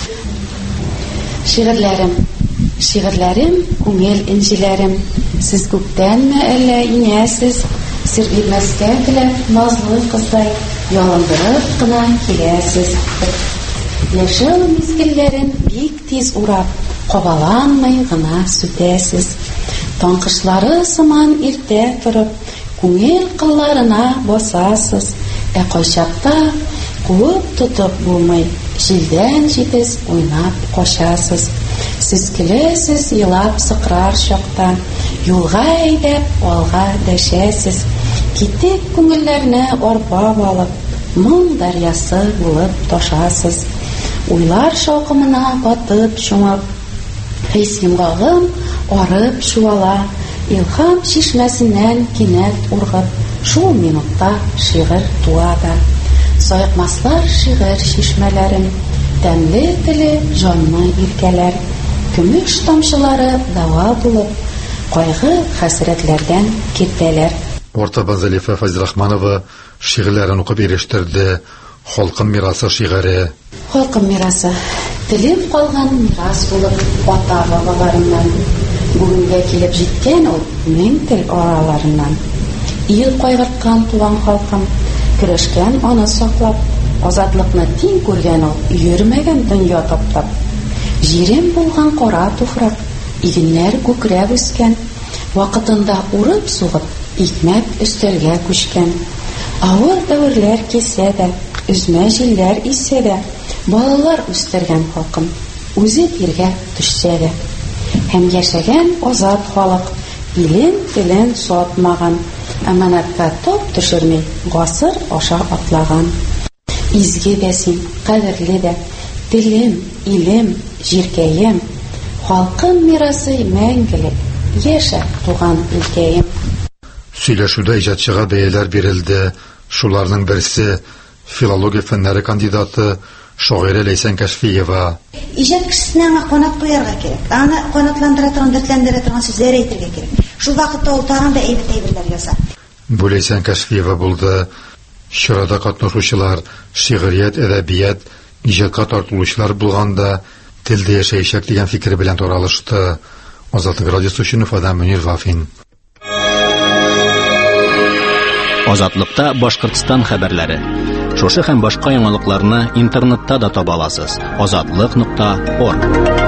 Шигырьләрем, шигырьләрем, күңел инҗиләрем, сез күктәнме әллә инәсез, сер бирмәскә теләп назлы кыздай, ялындырып кына киләсез. Яшел мизгелләрен бик тиз урап, кабаланмый гына сүтәсез. Таңкышлары сыман иртә торып, күңел кылларына басасыз. Ә кайчакта куып тотып булмый, җилдән җитез уйнап качасыз. Сез көләсез, елап сыкрар чакта, юлга әйдәп алга дәшәсез. Китек күңелләрне арбап алып, моң дәрьясы булып ташасыз. Уйлар шаукымына батып чуңып, хис йомгагым арып шуала, илһам чишмәсеннән кинәт ургып, шул минутта шигырь туа да. Саякмаслар шигырь чишмәләрем, тәмле теле җанны иркәләр, көмеш тамчылары дава булып, кайгы хәсрәтләрдән китәләр. Ортабан Залифа Фазилрахманова шигырьләрен укып ирештерде. Халкым мирасы шигыре. Халкым мирасы. Телем калган мирас булып, ата-бабаларымнан бүгенгә килеп җиткән ул мең тел араларыннан. Ил кайгырткан туган халкым, көрәшкән аны саклап, азатлыкны тиң күргән ул, йөрмәгән дөнья таптап. Җирем булган кара туфрак, игеннәр күкрәп үскән, вакытында урып сугып, икмәк өстәлгә күчкән. Авыр дәверләр кисә дә, үзмә җилләр исә дә, балалар үстергән халкым, үзе биргә төшсә дә. Һәм яшәгән азат халык, илен телен сатмаган, әманәткә топ төшерми, гасыр аша атлаган. Изге дә син, кадерле дә, телем, илем, җиркәем, халкым мирасы мәңгелек, яшә туган илкәем. Сөйләшүдә иҗатчыга бәяләр бирелде. Шуларның берсе филология фәннәре кандидаты шагыйрә Ләйсән Кәшфиева. Иҗат кешесенә канат куярга кирәк. Аны канатландыра торган, дәртләндерә торган сүзләр әйтергә кирәк. Шул вакытта ул тагын да әйбәт әйберләр ясар. Бу Ләйсән Кәшфиева булды. Чарада катнашучылар шигърият, әдәбият, иҗатка тартылучылар булганда телдә яшәячәк дигән фикер белән таралышты. Азатлык радиосы өчен Уфадан Мөнир Вафин. Азатлыкта Башкортстан хәбәрләре. Шушы һәм башка яңалыкларны интернетта да таба аласыз. азатлык нокта орг.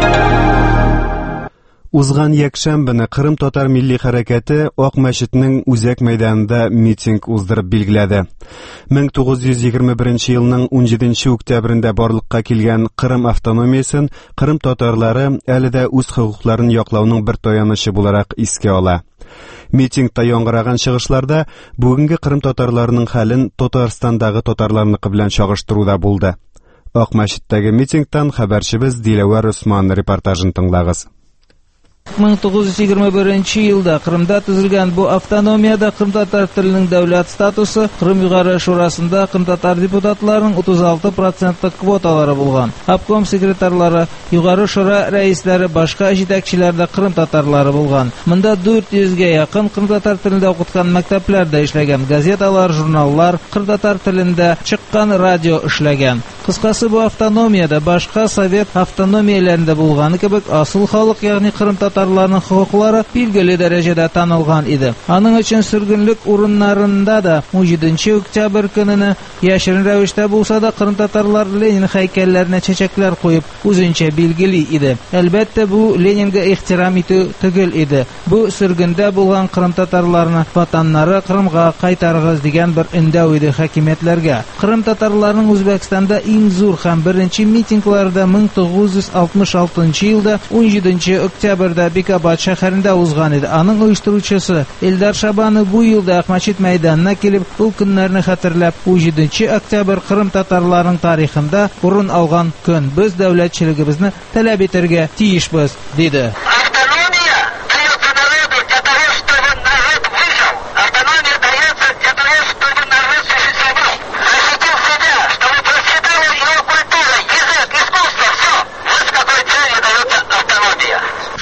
Узган якшәмбене Кырым татар милли хәрәкәте Ак мәчетнең үзәк мәйданында митинг уздырып билгеләде. мең тугыз йөз егерме беренче елның унҗиденче октябрендә барлыкка килгән Кырым автономиясен Кырым татарлары әле дә үз хокукларын яклауның бер таянышы буларак искә ала. Митингта яңгыраган чыгышларда бүгенге Кырым татарларының хәлен Татарстандагы татарларныкы белән чагыштыруда булды. Ак мәчеттәге митингтан хәбәрчебез Диләвәр Усман репортажын тыңлагыз. мең тугыз йөз егерме беренче елда Кырымда төзелгән бу автономиядә Кырым татар теленең дәүләт статусы Кырым Югары Шурасында Кырым татар депутатларының утыз алты процентлык квоталары булган. Обком секретарьлары, Югары Шура рәисләре, башка җитәкчеләр дә Кырым татарлары булган. Монда дүрт йөзгә якын Кырым татар телендә укыткан мәктәпләрдә эшләгән, газеталар, журналлар, Кырым татар телендә чыккан радио эшләгән. Кыскасы, бу автономиядә башка совет автономияләрендә булганы кебек асыл халык, ягъни Кырым татарларның хокуклары билгеле дәрәҗәдә танылган иде. Аның өчен сөргенлек урыннарында да унҗиденче октябрь көнне яшерен рәвештә булса да Кырым татарлар Ленин һәйкәлләренә чәчәкләр куеп үзенчә билгели иде. Әлбәттә, бу Ленинга ихтирам итү түгел иде. Бу сөргендә булган Кырым татарларны ватаннары Кырымга кайтарыгыз дигән бер өндәү иде хакимиятләргә. Кырым татарларының Үзбәкстанда иң зур һәм беренче митингларда мең тугыз йөз алтмыш алтынчы елда унҗиденче октябрьдә Бикабад шәһәрендә узган иде. Аның оештыручысы Элдар Шабаны бу елда Ак мәчет мәйданына килеп, ул көннәрне хәтерләп, унҗиденче октябрь Кырым татарларының тарихында урын алган көн. Без дәүләтчелегебезне таләп итәргә тиешбез, диде. Автономия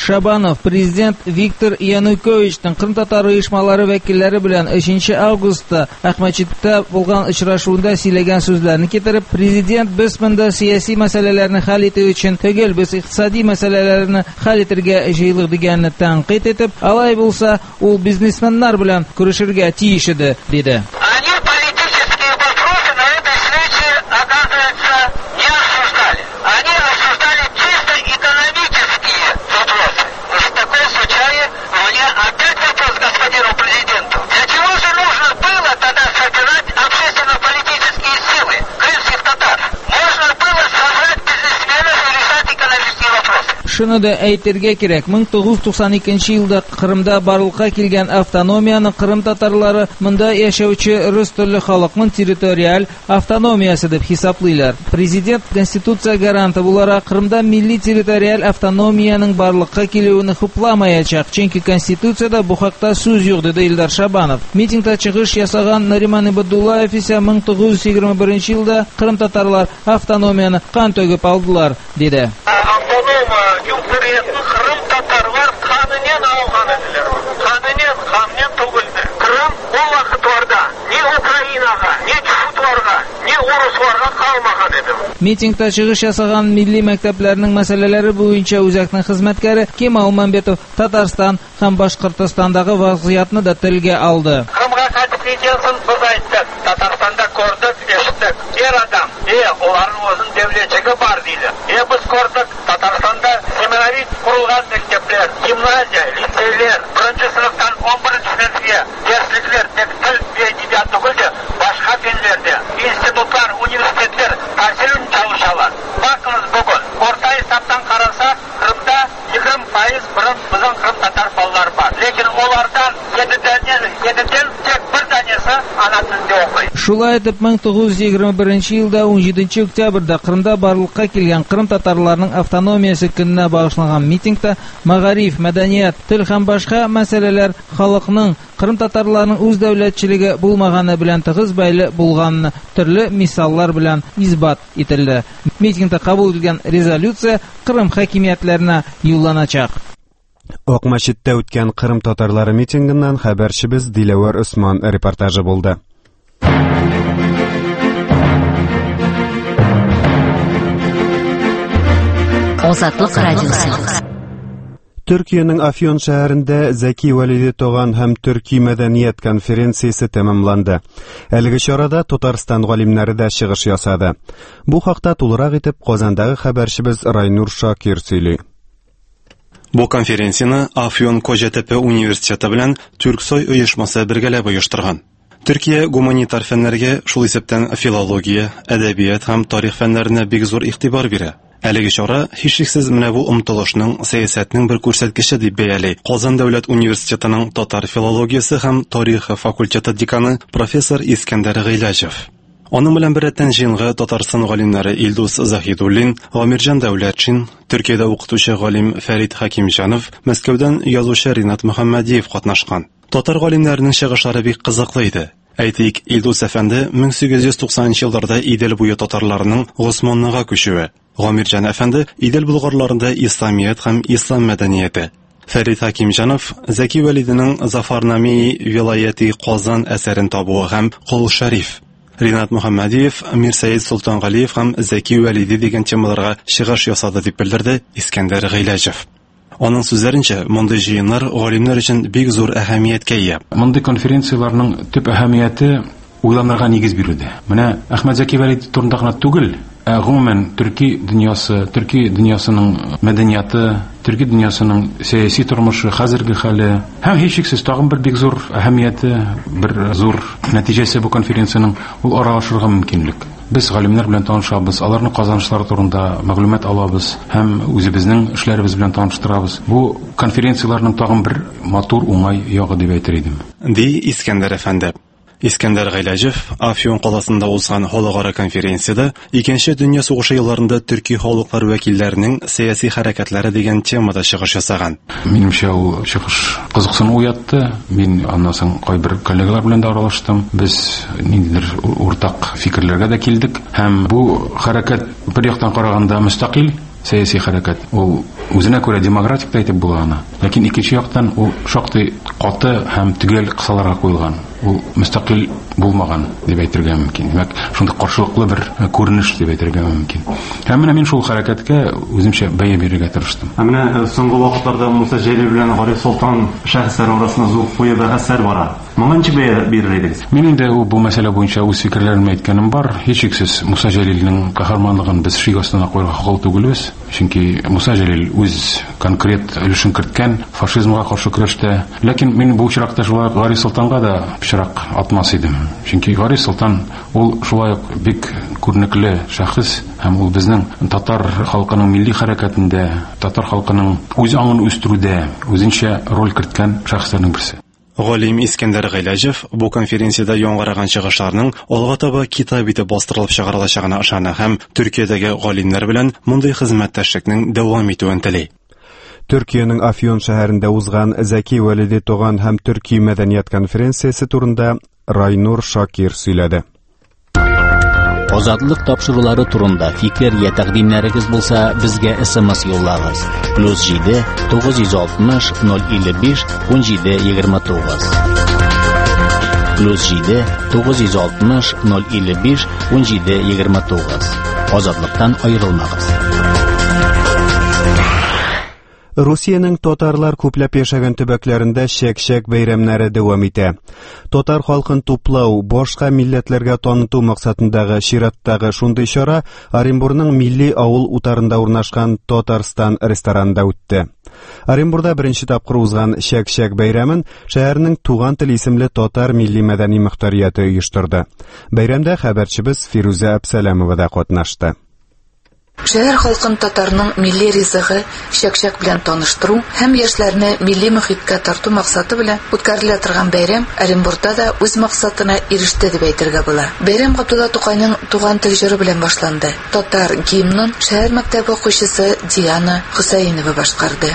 Шабанов президент Виктор Януковичтың Крым татар оешмалары вәкилләре белән өченче августта Әхмәтчиттә булган очрашуында сөйләгән сүзләрне китереп, президент без монда сияси мәсьәләләрне хәл итү өчен түгел, без икътисади мәсьәләләрне хәл итәргә җыелык дигәнне тәнкыйть итеп, алай булса, ул бизнесменнар белән күрешергә тиеш иде, диде. Шуны да әйтергә кирәк, мең тугыз йөз туксан икенче елда Крымда барлыкка килгән автономияны Крым татарлары монда яшәүче рус телле халыкның территориаль автономиясе дип хисаплыйлар. Президент Конституция гаранты буларак Крымда милли территориаль автономияның барлыкка килүен хупламаячак, чөнки Конституциядә бу хакта сүз юк, диде Илдар Шабанов. Митингта чыгыш ясаган Нариман Ибадуллаев исә мең тугыз йөз егерме беренче елда Крым татарлар автономияны кан төгеп алдылар, диде. Крым татарлар ханынен алган иделәр. Ханынен ханнен түгелде. Крым ул вакытларда ни Украинага, ни Чутларга, ни Урысларга калмаган иде. Митингта чыгыш ясаган милли мәктәпләрнең мәсьәләләре буенча үзәкнең хезмәткәре Кемал Мәмбетов Татарстан һәм Башкортостандагы вазгыятны да телгә алды. Крымга кайтып идеясын без әйттек. Татарстанда күрдек, эштек. Ер адам, е, уларның үзен дәүләтлеге бар диде. Е, без күрдек, Татарстанда семинарий курылган мәктәпләр, гимназия, лицейлар, беренче сыйныфтан он беренче сыйныфка дәреслекләр, тек тел вә әдәбият түгел дә, башка фәннәрдә, институтлар, университетлар тәсилен çalışалар. Bakınız bugün, orta hesaptan karasa, Krım'da yirmi faiz bizim Krım Tatar ballar var. Lekin onlardan yediden tek bir tanesi ana tilinde okuyor. Шулай итеп, мең тугыз йөз егерме беренче елда унҗиденче октябрьдә Крымда барлыкка килгән Крым татарларының автономиясе көненә багышланган митингта мәгариф, мәдәният, тел һәм башка мәсьәләләр халыкның Крым татарларының үз дәүләтчелеге булмаганы белән тыгыз бәйле булганны төрле мисаллар белән исбат ителде. Митингта кабул ителгән резолюция Крым хакимиятләренә юлланачак. Акмәчиттә үткән Крым татарлары митингыннан хәбәрчебез Диләвар Усман репортажы булды. Азатлык радиосы. Төркиянең Афьон шәһәрендә Зәки Вәлиди туган һәм төрки мәдәният конференциясе тәмамланды. Әлеге чарада Татарстан галимнәре дә чыгыш ясады. Бу хакта тулырак итеп Казандагы хәбәрчебез Райнур Шакир сөйли. Бу конференцияны Афьон Коҗатепе университеты белән Түрксой оешмасы бергәләп оештырган. Төркия гуманитар фәннәргә, шул исәптән филология, әдәбият һәм тарих фәннәренә бик зур игътибар бирә. Әлеге чара һичшиксез менә бу омтылышның, сәясәтнең бер күрсәткече дип бәяли Казан дәүләт университетының татар филологиясе һәм тарихы факультеты деканы профессор Искәндәр Гыйләҗев. Аның белән беррәттән җыенга Татарстан галимнәре Илдус Заһидуллин, Гамирҗан Дәүләтшин, Төркиядә укытучы галим Фәрит Хакимҗанов, Мәскәүдән язучы Ринат Мөхәммәдиев катнашкан. Татар галимнәренең чыгышлары бик кызыклы иде. Әйтик, Илдус әфәнде мең сигез йөз туксанынчы елларда Идел буе татарларының Госманныга күчүе. Гамирҗан әфәнде Идел булгарларында исламият һәм ислам мәдәнияте. Фәрит Хакимҗанов Зәки Вәлидинең Зафарнами вилаяти Казан әсәрен табуы һәм Кол Шәриф. Ринат Мөхәммәдиев Мирсәид Солтангалиев һәм Зәки Вәлиди дигән темаларга чыгыш ясады дип белдерде Искәндәр Гыйләҗев. Аның сүзләренчә, мондый җыеннар галимнәр өчен бик зур әһәмияткә ия. Мондый конференцияларның төп әһәмияте уйланырга нигез бирүдә. Менә Әхмәт Зәки Вәлиди турында гына түгел, ә гомумән төрки дөньясы, төрки дөньясының мәдәнияты, төрки дөньясының сәяси тормышы, хәзерге хәле һәм һичшиксез тагын бер бик зур әһәмияте, бер зур нәтиҗәсе бу конференциянең ул аралашырга мөмкинлек. Без галимнәр белән танышабыз, аларның казанышлары турында мәгълүмат алабыз һәм үзебезнең эшләребез белән таныштырабыз. Бу конференцияларның тагын бер матур, уңай ягы дип әйтер идем. Ди Искәндәр әфәнде. Искәндәр Гыйләҗев Афьон каласында узган халыкара конференцияда икенче дөнья сугышы елларында төрки халыклар вәкилләренең сәяси хәрәкәтләре дигән темада чыгыш ясаган. Минемчә, ул чыгыш кызыксыну уятты. Мин аннан соң кайбер коллегалар белән дә аралаштым. Без ниндидер уртак фикерләргә дә килдек һәм бу хәрәкәт бер яктан караганда мөстәкыйль, сәяси хәрәкәт. Ул үзенә күрә демократик әйтеп була аны. Ләкин икенче яктан ул шактый каты һәм төгәл кысаларга куелган. Ул мөстәкыйль булмаган дип әйтергә мөмкин. Димәк, шундый каршылыклы бер күренеш дип әйтергә мөмкин. Һәм менә мин шул хәрәкәткә үземчә бәя бирергә тырыштым. Менә соңгы вакытларда Муса Җәлил белән Гариф Солтан шәхесләр арасында зур куе бәхәсләр бара. Моңанчы бәя бирер идегез? Мин инде бу мәсьәлә буенча үз фикерләремне әйткәнем бар. Һичшиксез Муса Җәлилнең каһарманлыгын без шик астына куярга хакыл түгелбез. Чөнки Муса Җәлил үз конкрет өлешен керткән фашизмга каршы көрәштә. Ләкин мин бу очракта шулай Гариф Солтанга да пычрак атмас идем. Чөнки Гариф Солтан ул шулай ук бик күренекле шәхес һәм ул безнең татар халкының милли хәрәкәтендә, татар халкының үз аңын үстерүдә үзенчә роль керткән шәхесләрнең берсе. Галим Искәндәр Гыйләҗев бу конференциядә яңгыраган чыгышларның алга таба китап итеп бастырылып чыгарылачагына ышана һәм Төркиядәге галимнәр белән мондый хезмәттәшлекнең дәвам итүен тели. Төркиянең Афьон шәһәрендә узган Зәки Вәлиди туган һәм Төрки мәдәният конференциясе турында Райнур Шакир сөйләде. Азатлык тапшырулары турында фикер я тәкъдимнәрегез булса, безгә эс-эм-эс юллагыз. плюс җиде тугыз йөз алтмыш ноль илле биш унҗиде егерме тугыз. плюс җиде тугыз йөз алтмыш ноль илле биш унҗиде егерме тугыз. Азатлыктан аерылмагыз. Русиянең татарлар күпләп яшәгән төбәкләрендә шәк-шәк бәйрәмнәре дәвам итә. Татар халкын туплау, башка милләтләргә таныту максатындагы чираттагы шундый чара Оренбурның милли авыл утарында урнашкан Татарстан ресторанында үтте. Оренбурда беренче тапкыр узган шәк-шәк бәйрәмен шәһәрнең Туган тел исемле татар милли мәдәни мөхтәрияте оештырды. Бәйрәмдә хәбәрчебез Фируза Әбсәләмова да катнашты. Шәһәр халкын татарның милли ризыгы, шәк-шәк белән таныштыру һәм яшьләрне милли мөхиткә тарту максаты белән үткәрелә торган бәйрәм Оренбурда да үз максатына иреште дип әйтергә була. Бәйрәм Габдулла Тукайның туган тел җыры белән башланды. Татар гимнын шәһәр мәктәбе укучысы Диана Хусаинова башкарды.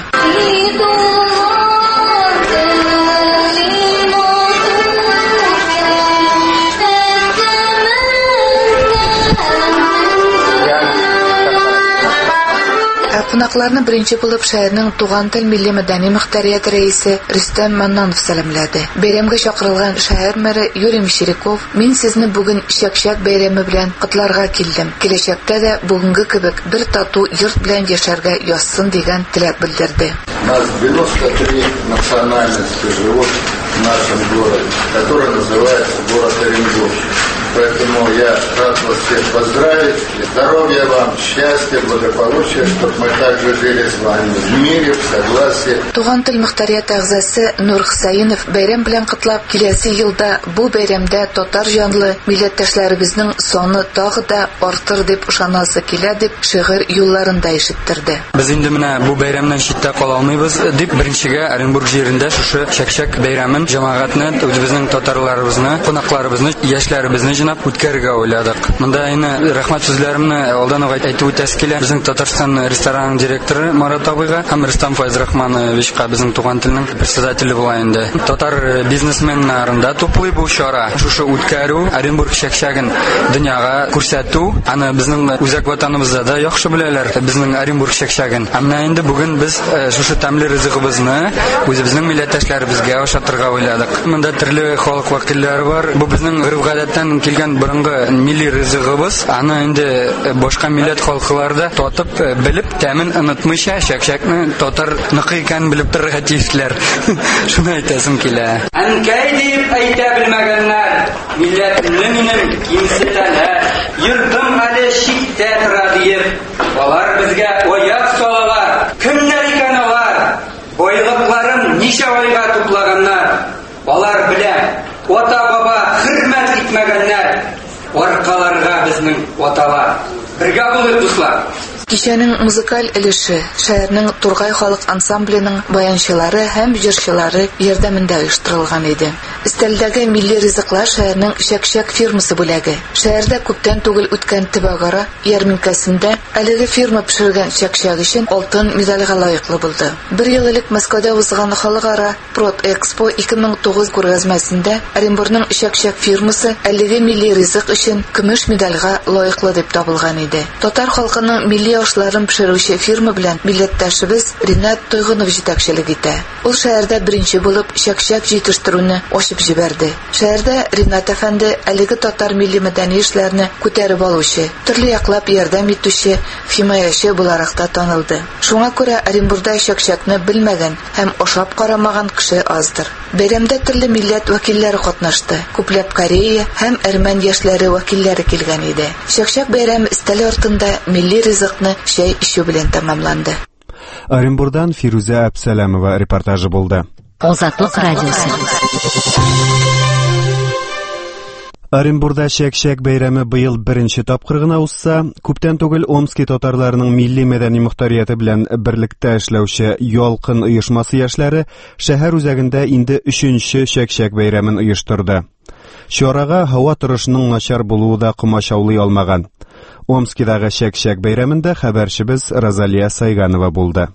Кунакларны беренче булып шәһәрнең Туган тел милли мәдәни мөхтәрияте рәисе Рөстәм Маннанов сәламләде. Бәйрәмгә чакырылган шәһәр мэре Юрий Мещеряков: "Мин сезне бүген шәк-шәк бәйрәме белән котларга килдем. Киләчәктә дә бүгенге кебек бер тату йорт белән яшәргә язсын" дигән теләк белдерде. Нас девяносто три национальности живут в нашем городе, который называется город Оренбург. Поэтому я рад вас всех поздравить. Здоровья вам, счастья, благополучия, чтобы мы также жили с вами в мире, в согласии. Туган тел мөхтәрияте әгъзасы Нур Хусаинов бәйрәм белән котлап, киләсе елда бу бәйрәмдә татар җанлы милләттәшләребезнең саны тагы да артыр дип ышанасы килә дип шигырь юлларында ишеттерде. Без инде менә бу бәйрәмнән читтә кала алмыйбыз дип беренчегә Оренбург җирендә шушы шәк-шәк бәйрәмен җәмәгатьне, үзебезнең татарларыбызны, кунакларыбызны, яшьләребезне үткәргә уйладык. Монда инде рәхмәт сүзләремне алдан ук әйтү тәскилә безнең Татарстан ресторан директоры Марат абыйга һәм Рустам Файзрахмановичка, безнең туган телнең председателе була инде. Татар бизнесменнарында туплый бу чара. Шушы үткәрү, Оренбург шәк-шәген дөньяга күрсәтү, аны безнең үзәк ватаныбызда да яхшы беләләр, безнең Оренбург шәк-шәген. Әмма инде бүген без шушы тәмле ризыгыбызны үзебезнең милләттәшләребезгә ашатырга уйладык. Монда төрле халык вәкилләре бар. Бу безнең гөреф-гадәттән килгән борынгы милли ризыгыбыз, аны инде башка милләт халкыларда татып, белеп, тәмен онытмыйча шәк-шәкне татар ныгы икән белеп торырга тиешләр. Шуны әйтәсем килә. Әнкәй дип әйтә белмәгәннәр, милләтне минем кимсетәләр, йөрдем әле читтә тора диеп, алар безгә аяк салалар, кемнәр икән алар, байлыкларын ничә айга туплаганнар, алар белә, ата-баба хөрмәт итмәгәннәр, аркаларга безнең аталар. Бергә булыйк, дуслар. Кичәнең музыкаль өлеше шәһәрнең Тургай халык ансамбленең баянчылары һәм җырчылары ярдәмендә оештырылган иде. Өстәлдәге милли ризыклар шәһәрнең шәк-шәк фирмасы бүләге. Шәһәрдә күптән түгел үткән Төбәгара ярминкәсендә әлеге фирма пешергән шәк-шәк өчен алтын медальгә лаеклы булды. Бер ел элек Мәскәүдә узган халыкара Прот-Экспо ике мең тугыз күргәзмәсендә Оренбургның шәк-шәк фирмасы әлеге милли ризык өчен көмеш медальгә лаеклы дип табылган иде. Татар халкының милли Чия ашларын пешерүче фирма белән милләттәшебез Ринат Тойгынов җитәкчелек итә. Ул шәһәрдә беренче булып чәк-чәк җитештерүне ачып җибәрде. Шәһәрдә Ринат әфәнде әлеге татар милли мәдәни эшләрне күтәреп алучы, төрле яклап ярдәм итүче, химаячы буларак та танылды. Шуңа күрә Оренбургда чәк-чәкне белмәгән һәм ашап карамаган кеше аздыр. Бәйрәмдә төрле милләт вәкилләре катнашты. Күпләп Корея һәм Әрмән яшьләре вәкилләре килгән иде. Чәк-чәк бәйрәме өстәле артында милли ризыкны чәй ичү белән тәмамланды. Оренбургдан Фируза Әбсәләмова репортажы булды. Азатлык радиосы. Оренбургда чәк-чәк бәйрәме быел беренче тапкыр гына узса, күптән түгел Омский татарларының милли мәдәни мөхтәрияте белән берлектә эшләүче Ялкын оешмасы яшьләре шәһәр үзәгендә инде өченче чәк-чәк бәйрәмен оештырды. Чарага һава торышының начар булуы да комачаулый алмаган. Омскидагы чәк-чәк бәйрәмендә хәбәрчебез Розалия Сайганова булды.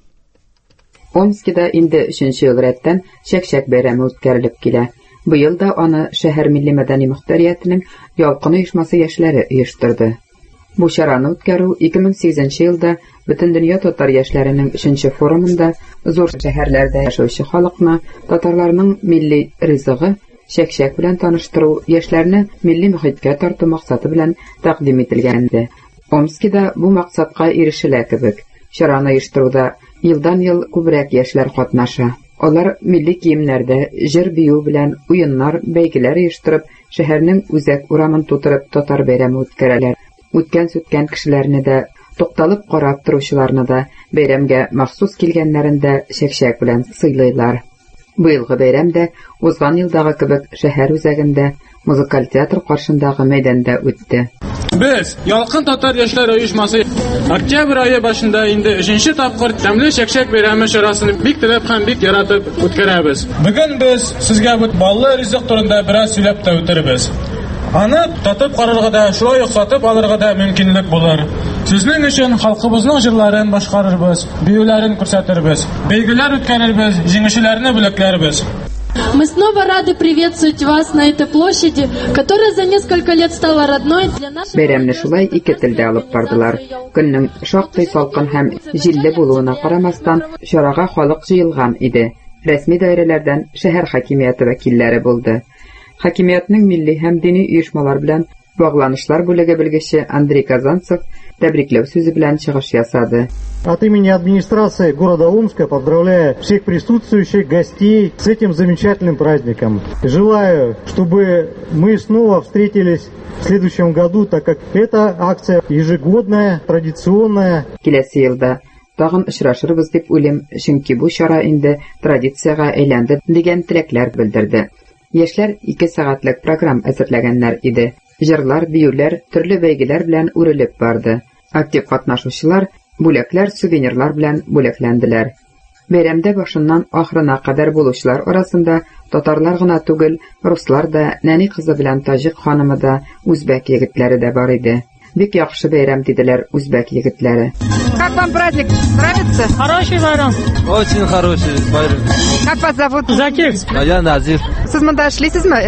Омскида инде өченче ел рәттән чәк-чәк бәйрәме үткәрелеп килә. Быел да аны шәһәр милли мәдәни мөхтәриятенең Ялкын оешмасы яшьләре оештырды. Бу чараны үткәрү ике мең сигезенче елда Бөтендөнья татар яшьләренең өченче форумында зур шәһәрләрдә яшәүче халыкны татарларның милли ризыгы чәк-чәк белән таныштыру, яшьләрне милли мөхиткә тарту максаты белән тәкъдим ителгән. Омскида бу максатка ирешелә кебек. Чараны оештыруда елдан-ел күбрәк яшьләр катнаша. Алар милли киемнәрдә җыр бию белән уеннар, бәйгеләр оештырып, шәһәрнең үзәк урамын тутырып татар бәйрәме үткәрәләр. Үткән-сүткән кешеләрне дә, тукталып карап торучыларны да бәйрәмгә махсус килгәннәрендә чәк-чәк белән сыйлыйлар. Быелгы бәйрәмдә узган елдагы кебек шәһәр үзәгендә музыкаль театр каршындагы мәйданда үтте. Без, Ялкын татар яшьләр оешмасы, октябрь ае башында инде өченче тапкыр тәмле чәк-чәк бәйрәме чарасын бик теләп һәм бик яратып үткәрәбез. Бүген без сезгә бу баллы ризык турында бераз сөйләп тә үтербез. Аны татып карарга да, шулай ук сатып алырга да мөмкинлек булыр. Сезнең өчен халкыбызның җырларын башкарырбыз, биюләрен күрсәтербез, бәйгеләр үткәрербез, җиңүчеләрне бүләкләрбез. Мы снова рады приветствовать вас на этой площади, которая за несколько лет стала родной для нашего... Бәйрәмне шулай ике телдә алып бардылар. Көннең шактый салкын һәм җилле булуына карамастан, чарага халык җыелган иде. Рәсми даирәләрдән шәһәр хакимияте вәкилләре булды. Хакимиятның милли һәм дини оешмалар белән багланышлар бүлеге белгече Андрей Казанцев тәбрикләү сүзе белән чыгыш ясады. От имени администрации города Омска поздравляю всех присутствующих гостей с этим замечательным праздником. Желаю, чтобы мы снова встретились в следующем году, так как эта акция ежегодная, традиционная. Киләсе елда тагын очрашырбыз дип уйлыйм, чөнки бу чара инде традициягә әйләнде дигән теләкләр белдерде. Яшьләр ике сәгатьлек программ әзерләгәннәр иде. Җырлар, биюләр, төрле бәйгеләр белән үрелеп барды. Актив катнашучылар бүләкләр, сувенирлар белән бүләкләнделәр. Бәйрәмдә башыннан ахырына кадәр булучылар арасында татарлар гына түгел, руслар да, нәни кызы белән таҗик ханымы да, үзбәк егетләре дә бар иде. Бик яхшы бәйрәм диделәр үзбәк егетләре. Как вам праздник? Нравится? Хороший байрам. Очень хороший байрам. Как вас зовут? Закир. А я Назир. Сез монда эшлисезме?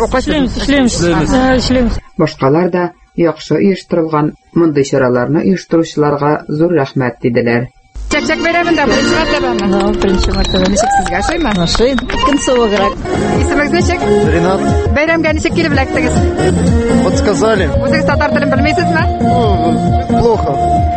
Эшләймез. Башкалар да яхшы оештырылган мондый чараларны оештыручыларга зур рәхмәт диделәр. Чәк-чәк бәйрәмендә беренче мәртәбәме? Да, беренче мәртәбә. Ничек сезгә ошыймы? Ошый. Көн суыграк. Исемегез ничек? Ринат. Бәйрәмгә ничек килеп эләктегез? Подсказали. Үзегез татар телен белмисезме? Ну, плохо.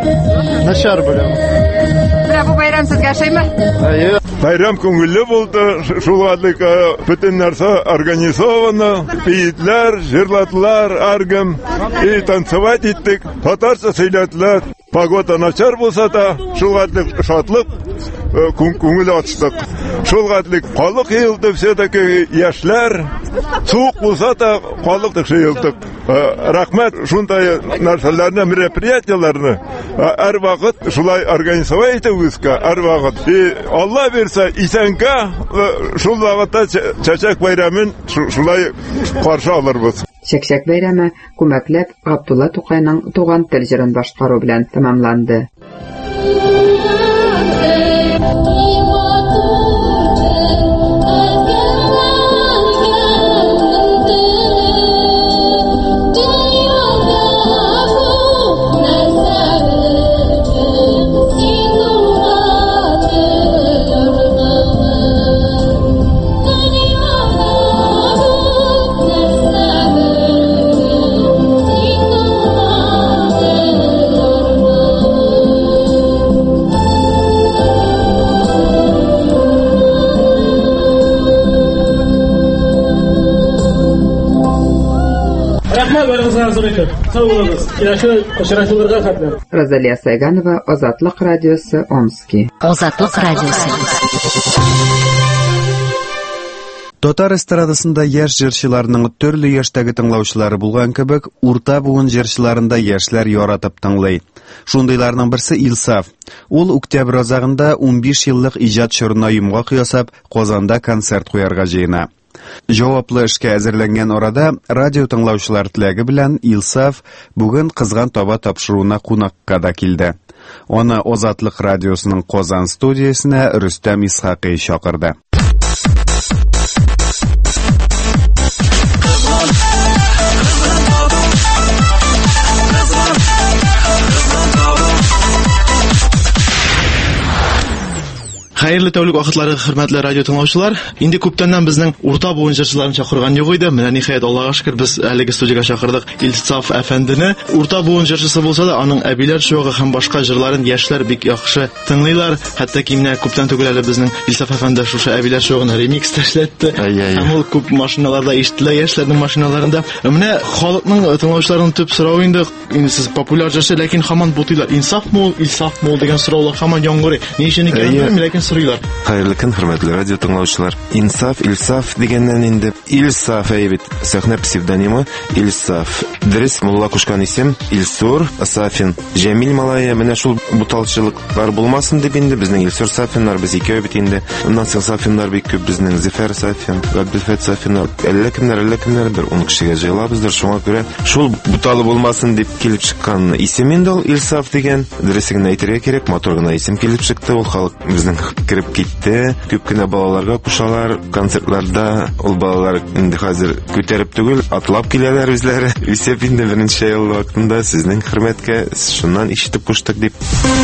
Начар беләм. Менә бу бәйрәм сезгә ошыймы? Әйе. Бәйрәм күңелле булды, шуладлык бөтен нәрсә организовано, биетләр, җырладылар, аргым, и танцевать иттек, татарча сөйләделәр. Погода начар булса да, шуладлык шатлык, күңел ачтык. Шуладлык халык йылды, все-таки яшьләр, суык булса да, халык йылдык. Рәхмәт шундай нәрсәләрне, мероприятияләрне һәр вакыт шулай организовать итүгезгә, һәр вакыт. И Алла берсә, исәнгә шул вакытта чәчәк бәйрәмен шулай каршы алырбыз. Чәк-чәк бәйрәме күмәкләп Габдулла Тукайның туган тел җырын башкару белән тәмамланды. Рәхмәт барыгызга зур итеп. Сау булыгыз. Киләчәк очрашуларга хәтле. Розалия Сайганова, Азатлык радиосы, Омский. Азатлык радиосы. Татар эстрадасында яшь җырчыларның төрле яшьтәге тыңлаучылары булган кебек, урта буын җырчыларында яшьләр яратып тыңлый. Шундыйларның берсе Илсаф. Ул октябрь азагында унбиш еллык иҗат чорына йомгак ясап, Казанда концерт куярга җыена. Җаваплы эшкә әзерләнгән арада радио тыңлаучылар теләге белән Илсаф бүген кызган таба тапшыруына кунакка да килде. Аны Азатлык радиосының Казан студиясенә Рөстәм Исхакый чакырды. Хәерле тәүлек вакытлары, хөрмәтле радио тыңлаучылар. Инде күптәннән безнең урта буын җырчыларын чакырган юк иде. Менә ниһаять Аллага шөкер без әлеге студиягә чакырдык Илсаф әфәндене. Урта буын җырчысы булса да, аның әбиләр шугы һәм башка җырларын яшьләр бик яхшы тыңлыйлар. Хәтта ки менә күптән түгел әле безнең Илсаф әфәнде шушы әбиләр шугын ремикс эшләтте. Һәм ул күп машиналарда ишетелә, яшьләрнең машиналарында. Менә халыкның тыңлаучыларының төп сорауы инде, инде сез популяр җырчы, ләкин һаман бутыйлар. Инсаф мул, Илсаф мул дигән сораулар һаман яңгырый. Ни өчен икәнен, ләкин сорыйлар. Хәерле көн, хөрмәтле радио тыңлаучылар. Инсаф, Илсаф дигәннән инде Илсаф әйбит сәхнә псевдонимы Илсаф. Дөрес, мулла кушкан исем Илсур Сафин. Җәмил малае, менә шул буталчылыклар булмасын дип инде безнең Илсур Сафиннар без икәү бит инде. Уннан соң Сафиннар бик күп безнең Зифар Сафин, Габдулфат Сафиннар. Әллә кемнәр, әллә кемнәр бер ун кешегә җыелабыздыр. Шуңа күрә шул буталы булмасын дип килеп чыккан исем инде ул Илсаф дигән. Дөресен әйтергә кирәк, матур гына исем килеп чыкты. Ул халык безнең кирип китте. Күп кенә балаларга кушалар концертларда. Ул балалар инде хәзер күтәреп түгел, атлап киләләр үзләре. Исеп инде беренче ел вакытында сезнең хөрмәткә шуннан ишетеп куштык дип.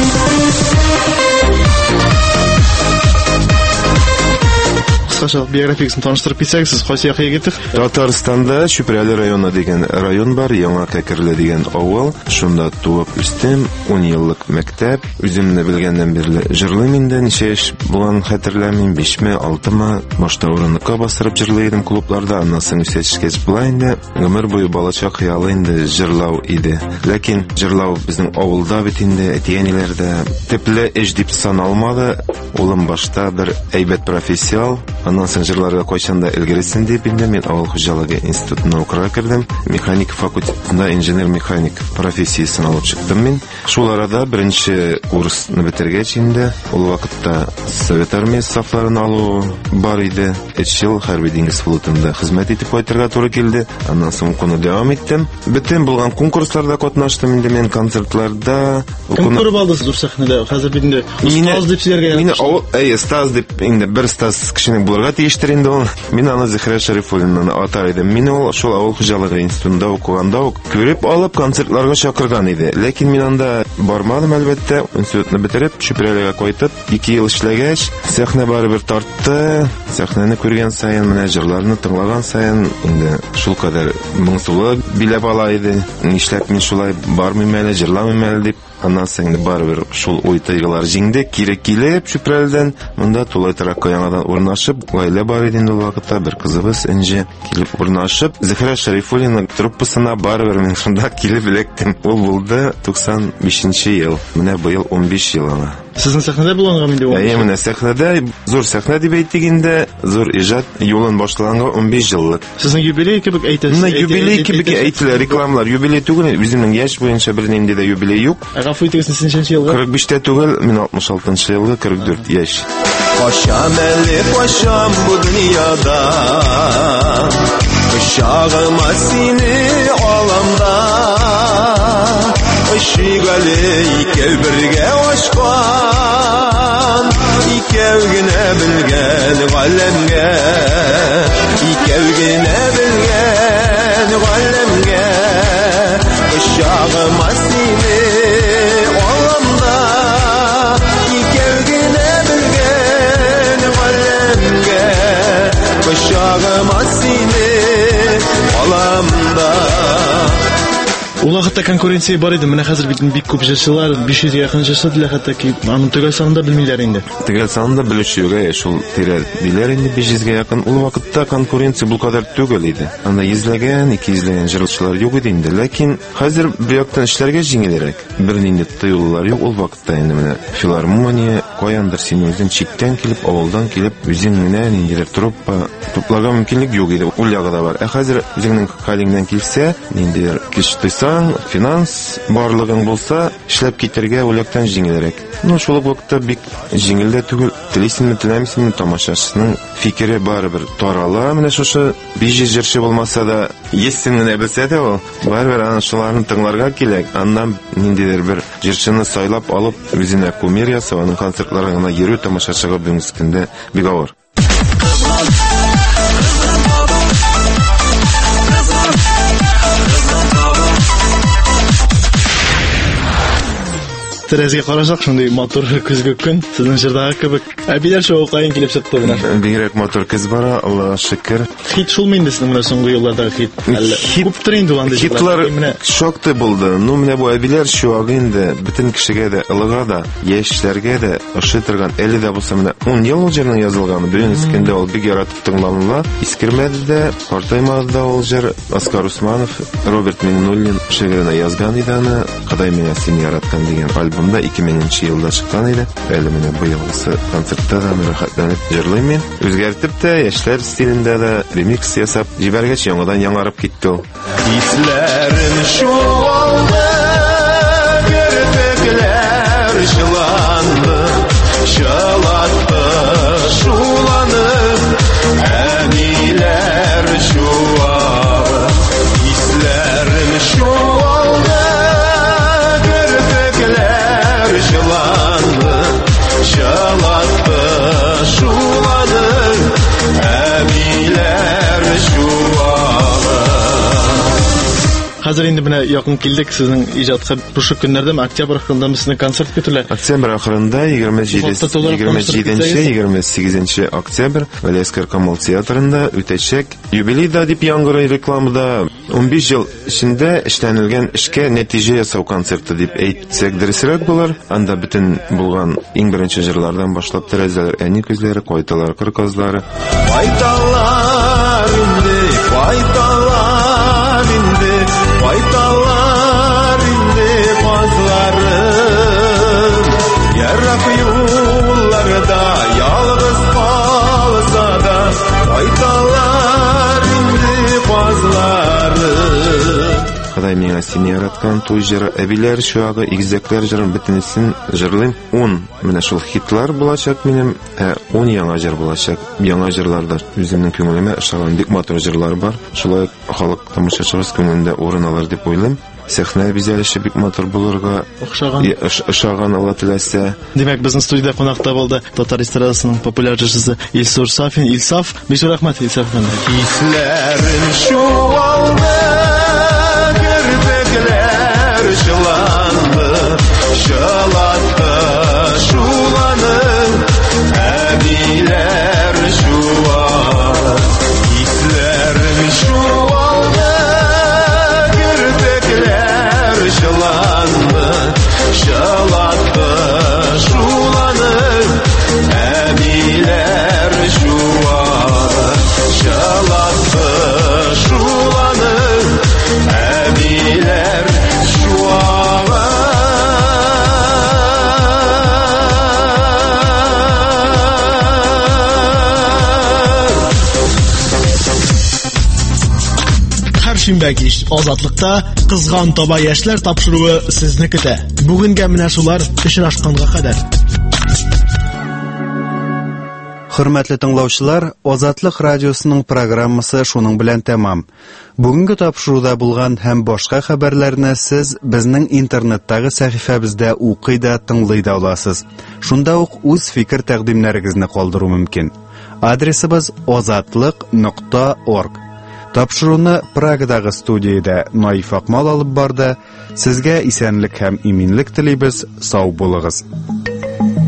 Кыскача биографиясын таныштырып китсәк, сез кайсы якка киттек? Татарстанда Чүпрәле районы дигән район бар, Яңа Кәкерле дигән авыл. Шунда туып үстем, ун еллык мәктәп. Үземне белгәннән бирле җырлыйм инде, ничә яшь булган хәтерләмим, бишме, алтымы. Башта урынлыкка бастырып җырлыйдым клубларда, аннан соң үсешкәч була инде. Гомер буе балачак хыялы инде җырлау иде. Ләкин җырлау безнең авылда бит инде, әтиәниләрдә төпле эш дип саналмады. Улым башта бер әйбәт профессионал. Аннан соң җырларга кайчанда өлгересен дип инде мин авыл хуҗалыгы институтына укырга кирдем. Механик факультетында инженер-механик профессиясын алып чыктым мин. Шул арада беренче курсны бетергәч инде, ул вакытта Совет армиясе сафларын алу бар иде. өч ел хәрби диңгез флотында хезмәт итеп кайтырга туры килде. Аннан соң укуны дәвам иттем. Бөтен булган конкурсларда катнаштым инде мен, концертларда. Кем күреп алды зур сәхнәдә? Хәзер бит инде устаз дип сөйләргә. Мине авыл, әй, устаз дип инде бер устаз кешене булырга тиештер инде ул. Мин аны Зөһрә Шәрифуллинаны атар идем. Мин ул шул авыл хуҗалыгы институтында укыганда ук күреп алып концертларга чакырган иде. Ләкин мин анда бармадым әлбәттә. Институтны бетереп, Чүпрәлегә кайтып, ике ел эшләгәч, сәхнә барыбер тартты. Сәхнәне күргән саен, менә җырларны тыңлаган саен, инде шул кадәр моңсулы биләп ала иде. Нишләп мин шулай бармыйм әле, җырламыйм әле дип. Аннан соң барыбер шул уй-тойгылар җиңде, кире килеп Чүпрәледән монда тулай торакка яңадан урнашып, гаилә бар иде инде ул вакытта, бер кызыбыз Энҗе килеп урнашып, Зөһрә Шәрифуллина труппасына барыбер мин шунда килеп эләктем. Ул булды туксан бишенче ел. Менә быел ун биш ел аңа. Сезнең сәхнәдә булган инде ул. Әйе, менә сәхнәдә, зур сәхнә дип әйтик инде, зур иҗат юлын башлаганга ун биш еллык. Сезнең юбилей кебек әйтәсез. Менә юбилей кебек әйтелә, рекламалар. Юбилей түгел, үземнең яшь буенча бер нинди дә юбилей юк. Гафу итегез, ничәнче елга? кырык биштә түгел, мин алтмыш алтынчы елга, кырык дүрт яшь. Пашам әле, пашам бу дөньяда, Кышагыма сине аламда, Ишик әле икәү бергә ашкан, Икәү генә белгән галәмгә, Икәү генә белгән галәмгә, Кышагыма сине аламда, Икәү генә белгән галәмгә, Кышагыма сине аламда. Ул вакытта конкуренция бар иде. Менә хәзер бит бик күп җырчылар, биш йөзгә якын җырчы диләр, хәтта ки аның төгәл санын да белмиләр инде. Төгәл санын да белүче юк, шул тирә диләр инде биш йөзгә якын. Ул вакытта конкуренция бу кадәр түгел иде. Анда йөзләгән, ике йөзләгән җырчылар юк иде инде. Ләкин хәзер бу яктан эшләргә җиңелрәк. Бернинди тыюлар юк ул вакытта инде. Менә филармония, каяндыр син үзең читтән килеп, авылдан килеп, үзең менә ниндидер труппа тупларга мөмкинлек юк иде. Ул ягы да бар. Ә хәзер үзеңнең хәлеңнән килсә, ниндидер кич тойсаң, финанс барлыгың булса, эшләп китәргә ул яктан җиңелрәк. Ну, шул вакытта бик җиңел дә түгел. Телисеңме, теләмисеңме, тамашачының фикере барыбер тарала. Менә шушы биш йөз җырчы булмаса да, естен генә белсә дә ул, барыбер аны шуларны тыңларга кирәк. Аннан ниндидер бер җырчыны сайлап алып, үзенә кумир ясау, аның концертларына йөрү тамашачыга бүгенге көндә бик авыр. Тәрәзгә карасак, шундый матур көзге көн, сезнең җырдагы кебек. Әбиләр шул кайын килеп чыкты менә. Бигрәк матур көз бара, Аллаһка шөкер. Хит шулмы инде сезнең менә соңгы еллардагы хит? Күптер инде ул анда хитлар. Шокты булды. Ну, менә бу әбиләр шуагы инде бөтен кешегә дә, ылыга да, яшьләргә дә ошый торган. Әле дә булса менә ун ел ул җырның язылганы. Бүгенге көндә ул бик яратып тыңланыла. Искермәде дә, картаймады да ул җыр. Оскар Усманов, Роберт Миннуллин шигыренә язган иде аны. Кадай менә син яраткан дигән альбом да ике меңенче елда чыккан иде. Әле менә бу елгысы концертта да рәхәтләнеп җырлыйм мин. Үзгәртеп тә, яшьләр стилендә дә ремикс ясап җибәргәч, яңадан яңарып китте ул. Исләрем шуалды, кирпекләр җыланды, чылатты шуланы, әниләр шуалды. Исләрем шуалды, чалатты шуланы, әбиләр шуалы. Хәзер инде менә якын килдек сезнең иҗатка. Бушы көннәрдә октябрь ахырында безнең концерт көтелә. Октябрь ахырында егерме җиденче егерме сигезенче октябрь Валескар Камал театрында үтәчәк. Юбилейда дип яңгырый рекламада он биш ел эчендә эшләнелгән эшкә нәтиҗә ясау концерты дип әйтсәк дөресрәк булыр. Анда бөтен булган иң беренче җырлардан башлап тәрәзәләр, әни күзләре, кайталар, кырказлары. Кайталар инде, кайталар инде, кайталар инде казларым. Ярак юлларда ялгыз калса да, кайталар инде казларым. Кадай миңа син яраткан туй җыры, әбиләр шуагы, игезәкләр җырын бөтенесен җырлыйм. ун менә шул хитлар булачак минем, ә ун яңа җыр булачак. Яңа җырларда үземнең күңелемә ошаган бик матур җырлар бар. Шулай халык тамашачыбыз күңелендә урын алыр дип уйлыйм. Сәхнә бизәлеше бик матур булырга ошаган Алла теләсә. Димәк, безнең студиядә кунакта булды татар эстрадасының популяр җырчысы Илсур Сафин. Илсаф, бик рәхмәт Илсаф. Исләрен шуалды, кирпекләр җыланды, чылатты шуланы, әбиләр шуалы. Исләрен шуалды, кирпекләр җыланды, чылатты шуланы, әбиләр шуалы. Чылатты шуланы, әбиләр шуалы. Һәр шимбә кич Азатлыкта кызган таба яшьләр тапшыруы сезне көтә. Бүгенгә менә шулар очрашканга кадәр. Хөрмәтле тыңлаучылар, Азатлык радиосының программасы шуның белән тәмам. Бүгенге тапшыруда булган һәм башка хәбәрләрне сез безнең интернеттагы сәхифәбездә укый да, тыңлый да аласыз. Шунда ук үз фикер тәкъдимнәрегезне калдыру мөмкин. Адресыбыз азатлык нокта орг. Тапшыруны Прагадагы студиядә Наиф Акмал алып барды. Сезгә исәнлек һәм иминлек телибез. Сау булыгыз.